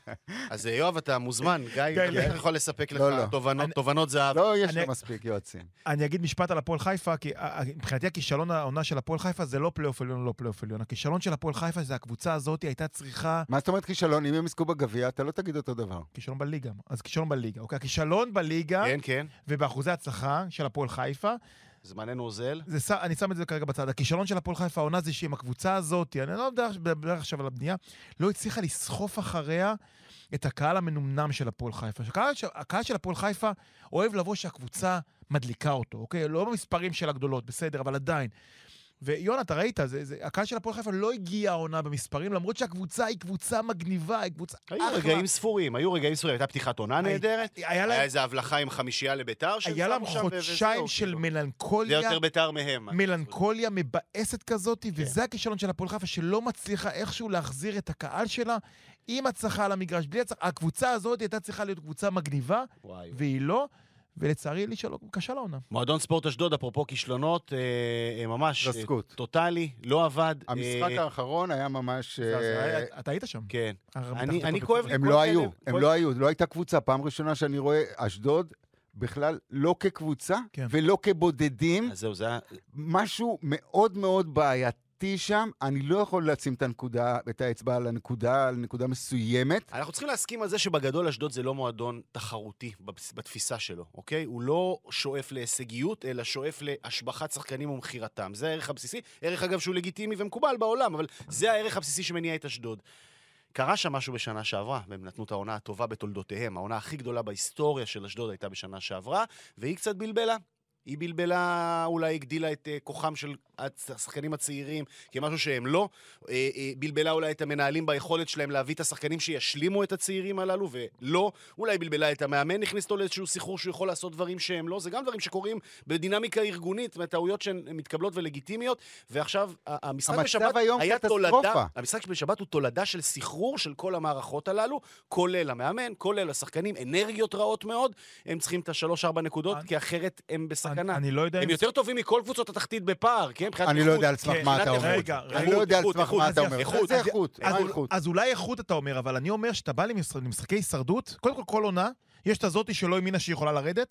אז יואב, אתה מוזמן, גיא, איך יכול לספק לך תובנות זהב? לא, יש לו מספיק יועצים. אני אגיד משפט על הפועל חיפה, כי מבחינתי הכישלון העונה של הפועל חיפה זה לא פלייאוף עליון, לא פלייאוף עליון. הכישלון של הפועל חיפה זה הקבוצה הזאת, הייתה צריכה... מה זאת אומרת כישלון? אם הם יזכו בגביע, אתה לא תגיד אותו דבר. כישלון בליגה. אז כישלון בליגה. אוקיי, הכישלון בליגה, כן, כן. ובאחוזי הצלחה של הפועל חיפה, זמננו אוזל. זה, אני שם את זה כרגע בצד. הכישלון של הפועל חיפה העונה זה שעם הקבוצה הזאת, אני לא מדבר עכשיו על הבנייה, לא הצליחה לסחוף אחריה את הקהל המנומנם של הפועל חיפה. הקהל, הקהל של הפועל חיפה אוהב לבוא שהקבוצה מדליקה אותו, אוקיי? לא במספרים של הגדולות, בסדר, אבל עדיין. ויונה, אתה ראית, זה, זה, הקהל של הפועל חיפה לא הגיע העונה במספרים, למרות שהקבוצה היא קבוצה מגניבה, היא קבוצה... היו אחלה. רגעים ספורים, היו רגעים ספורים, הייתה פתיחת עונה נהדרת, היה, היה, היה איזה הבלחה עם חמישייה לביתר, היה להם חודשיים של כאילו. מלנכוליה, זה יותר ביתר מהם. מלנכוליה מבאסת כזאת, כן. וזה הכישלון של הפועל חיפה, שלא מצליחה איכשהו להחזיר את הקהל שלה, עם הצלחה על המגרש, בלי הצלחה, הקבוצה הזאת הייתה צריכה להיות קבוצה מגניבה, וואי, והיא לא, ולצערי אלישה לא קשה לעונה. מועדון ספורט אשדוד, אפרופו כישלונות, אה, ממש אה, טוטלי, לא עבד. המשחק אה, האחרון היה ממש... אה, אתה היית שם? כן. אני, אני כואב לי... הם לא היו, הם לא היו, לא הייתה קבוצה. פעם ראשונה שאני רואה אשדוד, בכלל לא כקבוצה, כן. ולא כבודדים. אז זהו, זה היה... משהו מאוד מאוד בעייתי. שם, אני לא יכול לשים את הנקודה, את האצבע על הנקודה, על נקודה מסוימת. אנחנו צריכים להסכים על זה שבגדול אשדוד זה לא מועדון תחרותי בתפיסה שלו, אוקיי? הוא לא שואף להישגיות, אלא שואף להשבחת שחקנים ומחירתם. זה הערך הבסיסי, ערך אגב שהוא לגיטימי ומקובל בעולם, אבל זה הערך הבסיסי שמניע את אשדוד. קרה שם משהו בשנה שעברה, והם נתנו את העונה הטובה בתולדותיהם. העונה הכי גדולה בהיסטוריה של אשדוד הייתה בשנה שעברה, והיא קצת בלבלה. היא בלבלה, אולי הגדילה את uh, כוחם של השחקנים הצעירים, כמשהו שהם לא. Uh, uh, בלבלה אולי את המנהלים ביכולת שלהם להביא את השחקנים שישלימו את הצעירים הללו, ולא. אולי בלבלה את המאמן, נכניס אותו לאיזשהו סיחור שהוא יכול לעשות דברים שהם לא. זה גם דברים שקורים בדינמיקה ארגונית, מהטעויות שהן מתקבלות ולגיטימיות, ועכשיו המשחק בשבת היה תולדה. המשחק בשבת הוא תולדה של סיחרור של כל המערכות הללו, כולל המאמן, כולל השחקנים, אנרגיות רעות מאוד. הם צריכים את השלוש ארבע נקודות, כי אחרת הם בסכנה. אני לא יודע... הם יותר טובים מכל קבוצות התחתית בפער, כן? אני לא יודע על סמך מה אתה אומר. רגע, אני לא יודע על סמך מה אתה אומר. איזה איכות? אז אולי איכות אתה אומר, אבל אני אומר שאתה בא למשחקי הישרדות, קודם כל כל עונה, יש את הזאתי שלא האמינה שהיא יכולה לרדת,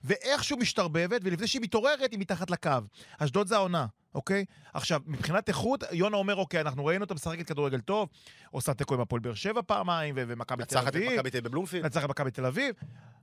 ואיכשהו משתרבבת, ולפני שהיא מתעוררת, היא מתחת לקו. אשדוד זה העונה, אוקיי? עכשיו, מבחינת איכות, יונה אומר, אוקיי, אנחנו ראינו אותה משחקת כדורגל טוב, עושה תיקו עם הפועל באר שבע פעמיים, ומכבי תל אביב. נצחת את מכבי תל בבלומפילד. נצחת מכבי תל אביב.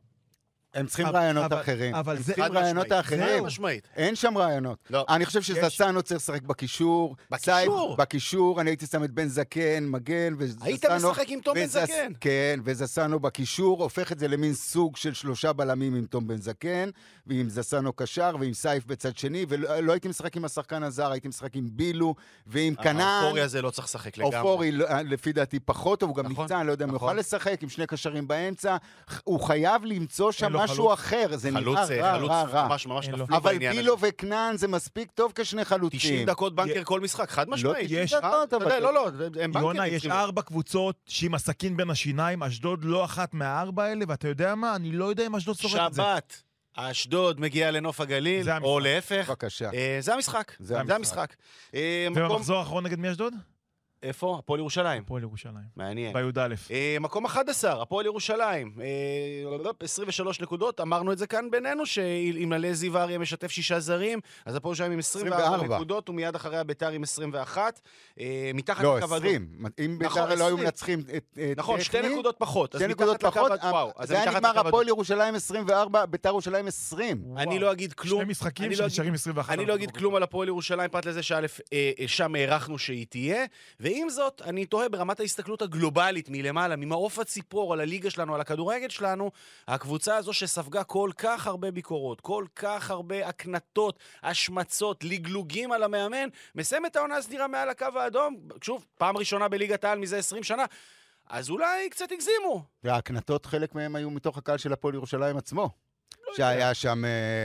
הם צריכים רעיונות אחרים. אבל הם זה... צריכים רעיונות אחרים. משמעית. אין שם רעיונות. לא. אני חושב שזסנו צריך לשחק בקישור. בקישור? בקישור, אני הייתי שם את בן זקן, מגן, וזסנו... היית משחק עם תום בן זקן? כן, וזסנו בקישור, הופך את זה למין סוג של שלושה בלמים עם תום בן זקן, ועם זסנו קשר, ועם סייף בצד שני, ולא הייתי משחק עם השחקן הזר, הייתי משחק עם בילו, ועם קנן. האופוריה הזה לא צריך לשחק לגמרי. אופורי, לפי דעתי, פחות, הוא גם נפצע, אני לא יודע אם יוכל לשחק, עם שני קשרים באמצע. הוא חייב למצוא שם משהו אחר. זה נראה רע, רע, רע. ממש ממש נפלו אבל בעניין הזה. בילו וקנן זה מספיק טוב כשני חלוצים. תשעים דקות בנקר כל משחק, חד משמעית. תשעים דקות, אבל... לא, לא, הם בנקר. יונה, יש ארבע קבוצות שעם הסכין בין השיניים, אשדוד לא אחת מהארבע האלה, ואתה יודע מה? אני לא יודע אם אשדוד שורד את זה. שבת, אשדוד מגיע לנוף הגליל, או להפך. בבקשה. זה המשחק. זה המשחק. ובמחזור האחרון נגד מי אשדוד? איפה? הפועל ירושלים. הפועל ירושלים. מעניין. בי"א. מקום אחד עשר, הפועל ירושלים. עשרים ושלוש נקודות, אמרנו את זה כאן בינינו, שאם עלי זיו אריה משתף שישה זרים, אז הפועל ירושלים עם עשרים וארבע נקודות, ומיד אחריה ביתר עם עשרים ואחת. מתחת לא, לקו אדום. עשרים. אם ביתר לא היו מנצחים את... נכון, שתי נקודות פחות. שתי נקודות פחות, זה היה נגמר הפועל ירושלים עשרים וארבע, ביתר ירושלים עשרים. אני לא אגיד כלום. שני משחקים שנשארים עשרים ואחת. אני לא אגיד כלום על הפועל ירושלים, פרט לזה ששם הערכנו שהיא תהיה, ועם זאת, אני תוהה ברמת ההסתכלות הגלובלית מלמעלה, ממעוף הציפור על הליגה שלנו, על הכדורגל שלנו, הקבוצה הזו שספגה כל כך הרבה ביקורות, כל כך הרבה הקנטות, השמצות, לגלוגים על המאמן, מסיים את העונה הסדירה מעל הקו האדום, שוב, פעם ראשונה בליגת העל מזה עשרים שנה, אז אולי קצת הגזימו. וההקנטות חלק מהם היו מתוך הקהל של הפועל ירושלים עצמו. שהיה שם,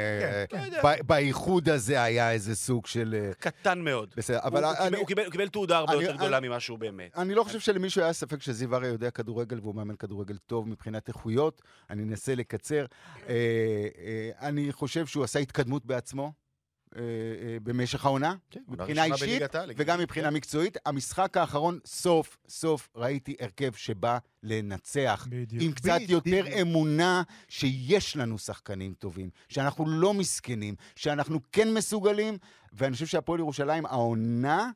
בייחוד הזה היה איזה סוג של... קטן מאוד. בסדר, אבל... הוא קיבל תעודה הרבה יותר גדולה ממה שהוא באמת. אני לא חושב שלמישהו היה ספק שזיו אריה יודע כדורגל, והוא מאמן כדורגל טוב מבחינת איכויות. אני אנסה לקצר. אני חושב שהוא עשה התקדמות בעצמו. במשך העונה, מבחינה אישית וגם מבחינה מקצועית. המשחק האחרון, סוף סוף ראיתי הרכב שבא לנצח, עם קצת יותר אמונה שיש לנו שחקנים טובים, שאנחנו לא מסכנים, שאנחנו כן מסוגלים, ואני חושב שהפועל ירושלים, העונה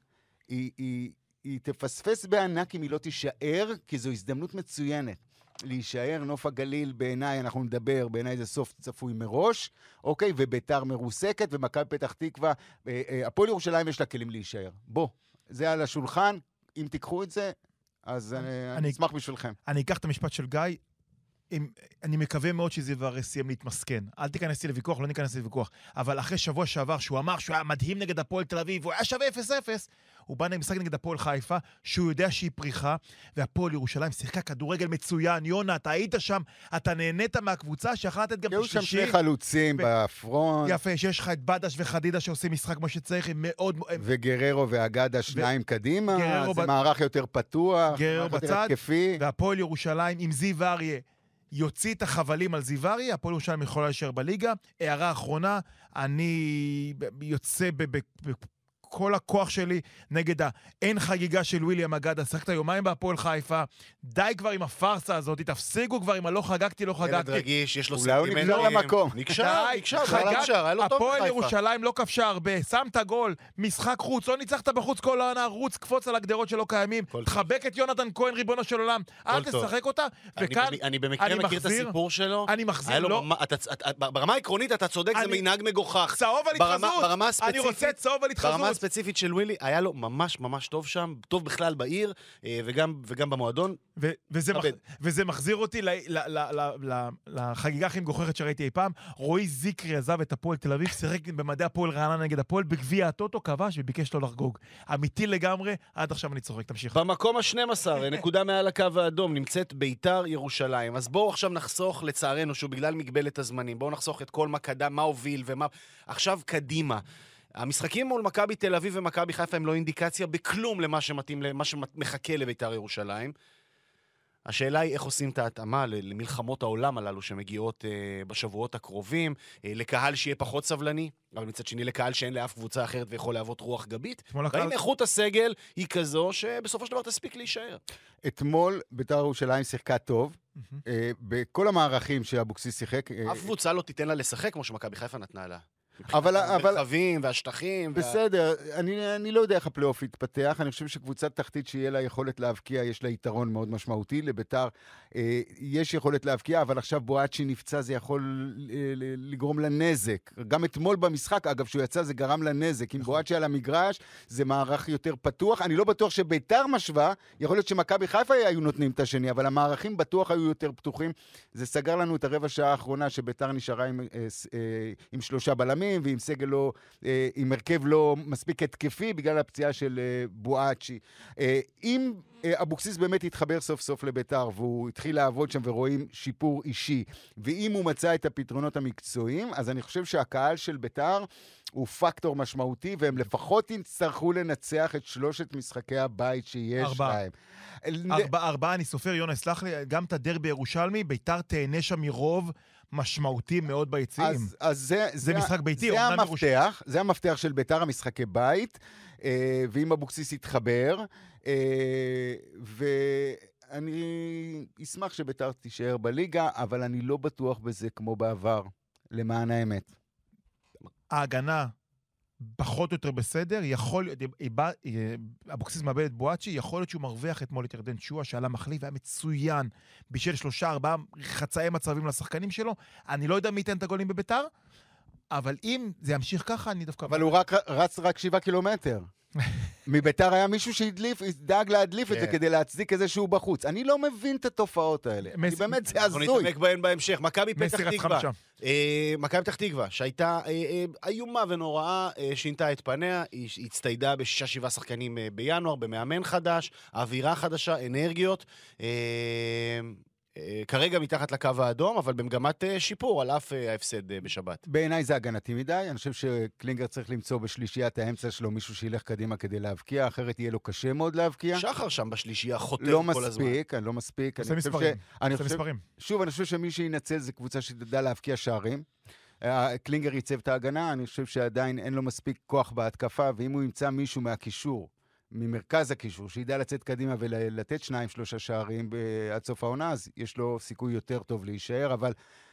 היא תפספס בענק אם היא לא תישאר, כי זו הזדמנות מצוינת. להישאר, נוף הגליל בעיניי, אנחנו נדבר, בעיניי זה סוף צפוי מראש, אוקיי, וביתר מרוסקת, ומכבי פתח תקווה, הפועל ירושלים יש לה כלים להישאר. בוא, זה על השולחן, אם תיקחו את זה, אז אני, אני אשמח בשבילכם. אני אקח את המשפט של גיא, אם, אני מקווה מאוד שזיו אריה סיים להתמסכן. אל תיכנסי לוויכוח, לא ניכנס לוויכוח. אבל אחרי שבוע שעבר, שהוא אמר שהוא היה מדהים נגד הפועל תל אביב, והוא היה שווה אפס אפס, הוא בא למשחק נגד הפועל חיפה, שהוא יודע שהיא פריחה, והפועל ירושלים שיחקה כדורגל מצוין. יונה, אתה היית שם, אתה נהנית מהקבוצה, שיכלה לתת גם את השלישי. היו שם שני חלוצים בפרונט. יפה, שיש לך את בדש וחדידה שעושים משחק כמו שצריך, הם מאוד... וגררו ואגדה שניים קדימה, זה מערך יותר פתוח, גררו בצד, והפועל ירושלים עם זיו אריה יוציא את החבלים על זיו אריה, הפועל ירושלים יכולה להישאר בליגה. הערה אחרונה, אני יוצא בכל הכוח שלי נגד האין חגיגה של וויליאם אגדה, שחקת יומיים בהפועל חיפה, די כבר עם הפרסה הזאת, תפסיקו כבר עם הלא חגגתי, לא חגגתי. ילד רגיש, יש לו אולי הוא נקשר למקום. נקשר, נקשר, נקשר, היה לו טוב בחיפה. הפועל ירושלים לא כבשה הרבה, שמת גול, משחק חוץ, לא ניצחת בחוץ כל העונה, רוץ, קפוץ על הגדרות שלא קיימים, תחבק את יונתן כהן, ריבונו של עולם, אל תשחק אותה, וכאן אני במקרה מכיר את הסיפור שלו. אני מחזיר, לא. ברמה העקרונית אתה צודק, זה מנהג מגוחך. צהוב על התחזות. אני רוצה צהוב על התחזות. ברמה הספציפית של ווילי, היה לו ממש ממש טוב שם, טוב בכלל בעיר, וגם וגם במועדון. וזה מחזיר אותי לחגיגה הכי מגוחכת שראיתי אי פעם. רועי זיקרי עזב את הפועל תל אביב, שיחק במדעי הפועל רעננה נגד הפועל, בגביע הטוטו כבש וביקש לו לחגוג. אמיתי לגמרי, עד עכשיו אני צוחק, תמשיך. במקום ה-שנים עשר, נקודה מעל הקו האדום, נמצאת ביתר ירושלים. אז בואו עכשיו נחסוך לצערנו, שהוא בגלל מגבלת הזמנים, בואו נחסוך את כל מה קדם, מה הוביל ומה... עכשיו קדימה. המשחקים מול מכבי תל אביב ומכבי חיפה הם לא אינדיקציה בכלום למה שמתאים, למה שמחכה לביתר ירושלים. השאלה היא איך עושים את ההתאמה למלחמות העולם הללו שמגיעות uh, בשבועות הקרובים, uh, לקהל שיהיה פחות סבלני, אבל מצד שני לקהל שאין לאף קבוצה אחרת ויכול להוות רוח גבית. והאם איכות הסגל היא כזו שבסופו של דבר תספיק להישאר. אתמול ביתר ירושלים שיחקה טוב, בכל המערכים שאבוקסיס שיחק. אף קבוצה לא תיתן לה לשחק כמו שמכבי חיפה נתנה לה. אבל, אבל... המרחבים והשטחים. בסדר, וה... אני, אני לא יודע איך הפלייאוף יתפתח, אני חושב שקבוצת תחתית שיהיה לה יכולת להבקיע, יש לה יתרון מאוד משמעותי, לביתר אה, יש יכולת להבקיע, אבל עכשיו בואצ'י נפצע, זה יכול אה, לגרום לנזק. גם אתמול במשחק, אגב, שהוא יצא, זה גרם לנזק. אם בואצ'י על המגרש, זה מערך יותר פתוח. אני לא בטוח שביתר משווה, יכול להיות שמכבי חיפה היו נותנים את השני, אבל המערכים בטוח היו יותר פתוחים. זה סגר לנו את הרבע שעה האחרונה, שביתר נשארה עם, אה, אה, עם שלושה בלמים, ועם סגל לא, עם הרכב לא מספיק התקפי בגלל הפציעה של בואצ'י. אם אבוקסיס באמת התחבר סוף סוף לביתר, והוא התחיל לעבוד שם ורואים שיפור אישי, ואם הוא מצא את הפתרונות המקצועיים, אז אני חושב שהקהל של ביתר הוא פקטור משמעותי, והם לפחות יצטרכו לנצח את שלושת משחקי הבית שיש ארבע. להם. ארבעה, ארבע, אני סופר, יונה, סלח לי, גם את הדרבי ירושלמי, ביתר תהנה שם מרוב משמעותי מאוד ביציעים. אז, אז זה, זה זה משחק ביתי. זה המפתח, זה המפתח של ביתר, המשחקי בית, אה, ואם אבוקסיס יתחבר, אה, ואני אשמח שביתר תישאר בליגה, אבל אני לא בטוח בזה כמו בעבר, למען האמת. ההגנה פחות או יותר בסדר, יכול להיות, אבוקסיס מאבד את בואצ'י, יכול להיות שהוא מרוויח אתמול את ירדן שועה, שעלה מחליף, והיה מצוין, בשביל שלושה, ארבעה חצאי מצבים לשחקנים שלו. אני לא יודע מי ייתן את הגולים בביתר, אבל אם זה ימשיך ככה, אני דווקא... אבל הוא רק, רץ רק שבעה קילומטר. מביתר היה מישהו שהדליף, דאג להדליף את זה כדי להצדיק איזה שהוא בחוץ. אני לא מבין את התופעות האלה. אני באמת, זה הזוי. אנחנו נתעמק בהן בהמשך. מכבי פתח תקווה. מכבי פתח תקווה, שהייתה איומה ונוראה, שינתה את פניה, היא הצטיידה בשישה שבעה שחקנים בינואר, במאמן חדש, אווירה חדשה, אנרגיות. כרגע מתחת לקו האדום, אבל במגמת שיפור על אף ההפסד בשבת. בעיניי זה הגנתי מדי, אני חושב שקלינגר צריך למצוא בשלישיית האמצע שלו מישהו שילך קדימה כדי להבקיע, אחרת יהיה לו קשה מאוד להבקיע. שחר שם בשלישייה חוטב לא כל הזמן. לא מספיק, אני לא מספיק. עושה מספרים. עושה מספרים. שוב, אני חושב שמי שינצל זה קבוצה שתדע להבקיע שערים. קלינגר ייצב את ההגנה, אני חושב שעדיין אין לו מספיק כוח בהתקפה, ואם הוא ימצא מישהו מהקישור, ממרכז הקישור, שידע לצאת קדימה ולתת שניים, שלושה שערים עד סוף העונה, אז יש לו סיכוי יותר טוב להישאר, אבל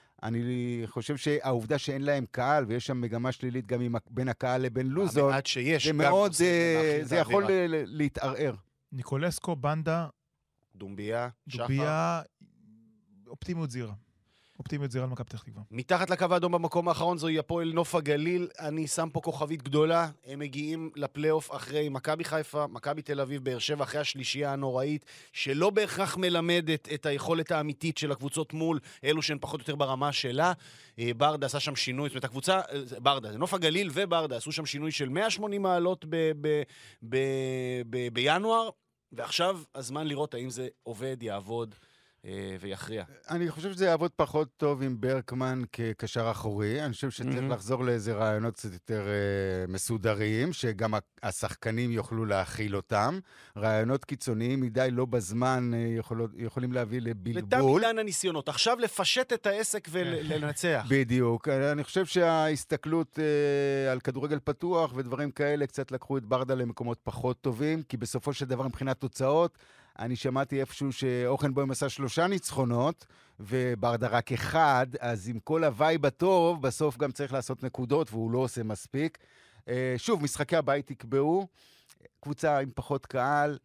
אני חושב שהעובדה שאין להם קהל, ויש שם מגמה שלילית גם בין הקהל לבין לוזון, זה מאוד, זה יכול להתערער. ניקולסקו, בנדה, דומביה, שחר. דומביה, אופטימיות זירה. אופטימיות זירה על מכבי פתח תקווה. מתחת לקו האדום במקום האחרון זוהי הפועל נוף הגליל. אני שם פה כוכבית גדולה. הם מגיעים לפלייאוף אחרי מכבי חיפה, מכבי תל אביב, באר שבע, אחרי השלישייה הנוראית, שלא בהכרח מלמדת את היכולת האמיתית של הקבוצות מול אלו שהן פחות או יותר ברמה שלה. ברדה עשה שם שינוי, זאת אומרת, הקבוצה, ברדה, נוף הגליל וברדה עשו שם שינוי של מאה ושמונים מעלות ב- ב- ב- ב- בינואר, ועכשיו הזמן לראות האם זה עובד, יעבוד ויכריע. אני חושב שזה יעבוד פחות טוב עם ברקמן כקשר אחורי. אני חושב שצריך mm-hmm. לחזור לאיזה רעיונות קצת יותר uh, מסודרים, שגם השחקנים יוכלו להכיל אותם. רעיונות קיצוניים מדי לא בזמן uh, יכול, יכולים להביא לבלבול. לתם עידן הניסיונות. עכשיו לפשט את העסק ולנצח. בדיוק. אני חושב שההסתכלות uh, על כדורגל פתוח ודברים כאלה קצת לקחו את ברדה למקומות פחות טובים, כי בסופו של דבר מבחינת תוצאות, אני שמעתי איפשהו שאוכנבוים עשה שלושה ניצחונות, וברדה רק אחד, אז עם כל הווייב הטוב, בסוף גם צריך לעשות נקודות, והוא לא עושה מספיק. שוב, משחקי הבית יקבעו, קבוצה עם פחות קהל,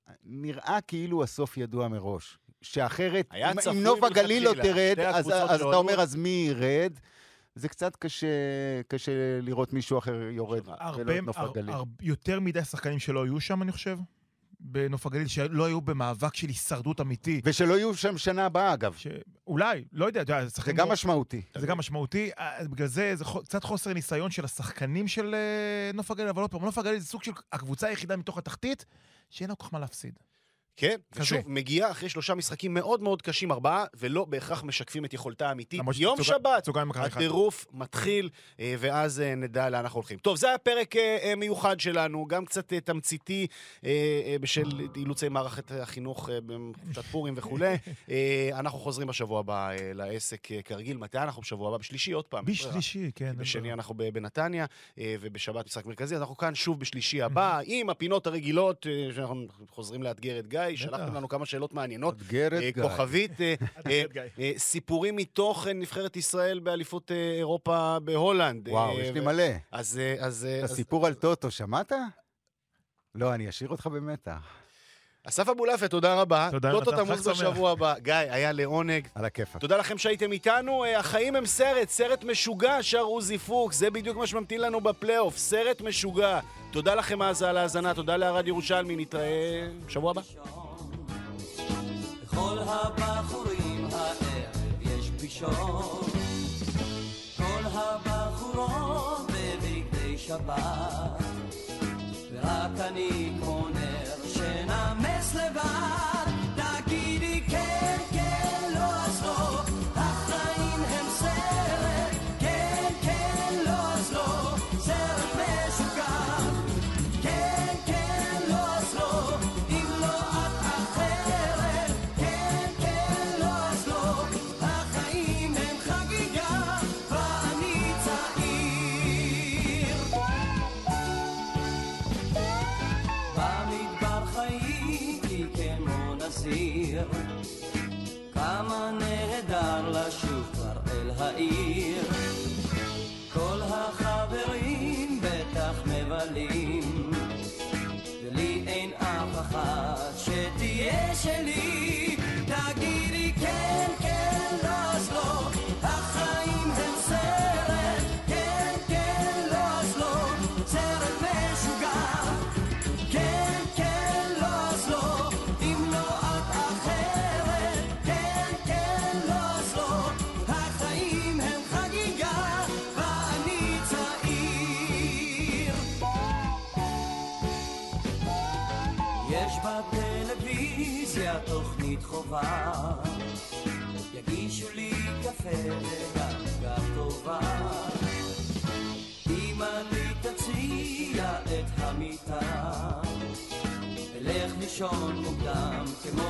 נראה כאילו הסוף ידוע מראש. שאחרת, אם, אם נוף הגליל לא תרד, אז, אז אתה אומר, אז מי ירד? זה קצת קשה, קשה לראות מישהו אחר יורד, ולא נוף הגליל. יותר מדי שחקנים שלא היו שם, אני חושב. בנוף הגליל, שלא היו במאבק של הישרדות אמיתי. ושלא יהיו שם שנה הבאה, אגב. ש... אולי, לא יודע. זה, זה גם משמעותי. זה גם משמעותי. בגלל זה, זה קצת חוסר ניסיון של השחקנים של נוף הגליל, אבל לא פעם, נוף הגליל זה סוג של הקבוצה היחידה מתוך התחתית, שאין לה כל כך מה להפסיד. כן, ושוב, מגיע אחרי שלושה משחקים מאוד מאוד קשים, ארבעה, ולא בהכרח משקפים את יכולתה האמיתית. יום שבת, הטירוף מתחיל, ואז נדע לאן אנחנו הולכים. טוב, זה היה פרק מיוחד שלנו, גם קצת תמציתי בשל אילוצי מערכת החינוך בחופשת פורים וכו'. אנחנו חוזרים בשבוע הבא לעסק כרגיל. מתי אנחנו בשבוע הבא? בשלישי עוד פעם. בשלישי, כן. בשני אנחנו בנתניה, ובשבת משחק מרכזי. אנחנו כאן שוב בשלישי הבא, עם הפינות הרגילות, שאנחנו חוזרים לאתגר את גיא. גיא, שלחתם לנו כמה שאלות מעניינות. אתגרת גיא. כוכבית, סיפורים מתוך נבחרת ישראל באליפות אירופה בהולנד. וואו, יש לי מלא. אז... הסיפור על טוטו, שמעת? לא, אני אשאיר אותך במתח. אסף אבולעפיה, תודה רבה. תודה, טוטו נתן, תמוז חג שמח. בשבוע הבא. גיא, היה לעונג. על הכיפק. תודה לכם שהייתם איתנו. החיים הם סרט, סרט משוגע, שר עוזי פוקס. זה בדיוק מה שממתין לנו בפלייאוף, סרט משוגע. תודה לכם אז על ההאזנה, תודה להרד ירושלמי, נתראה בשבוע הבא. לכל הבחורים הערב יש פגישות, כל הבחורות בבגדי שבת, ורק אני כמו נר שנמס לבד. תגידי כן, כן, לא אז לא, החיים הם סרט, כן, כן, לא אז לא, סרט משוגע, כן, כן, לא אז לא, אם לא את אחרת, כן, כן, לא אז לא, החיים הם חגיגה ואני צעיר. במדבר חייתי כמו נזיר, כמה נהדר לשוב כבר אל העיר, כל החברים בטח מבלים, ולי אין אף אחד שתהיה שלי. תגידי כן, כן, לא אז לא, החיים הם סרט, כן, כן, לא אז לא, סרט משוגע, כן, כן, לא אז לא, אם לא את אחרת, כן, כן, לא אז לא, החיים הם חגיגה ואני צעיר. יש בטלוויזיה תוכנית חובה, יגישו לי קפה וגנגה טובה, אמא לי תציע את המיטה, אלך לישון מוקדם כמו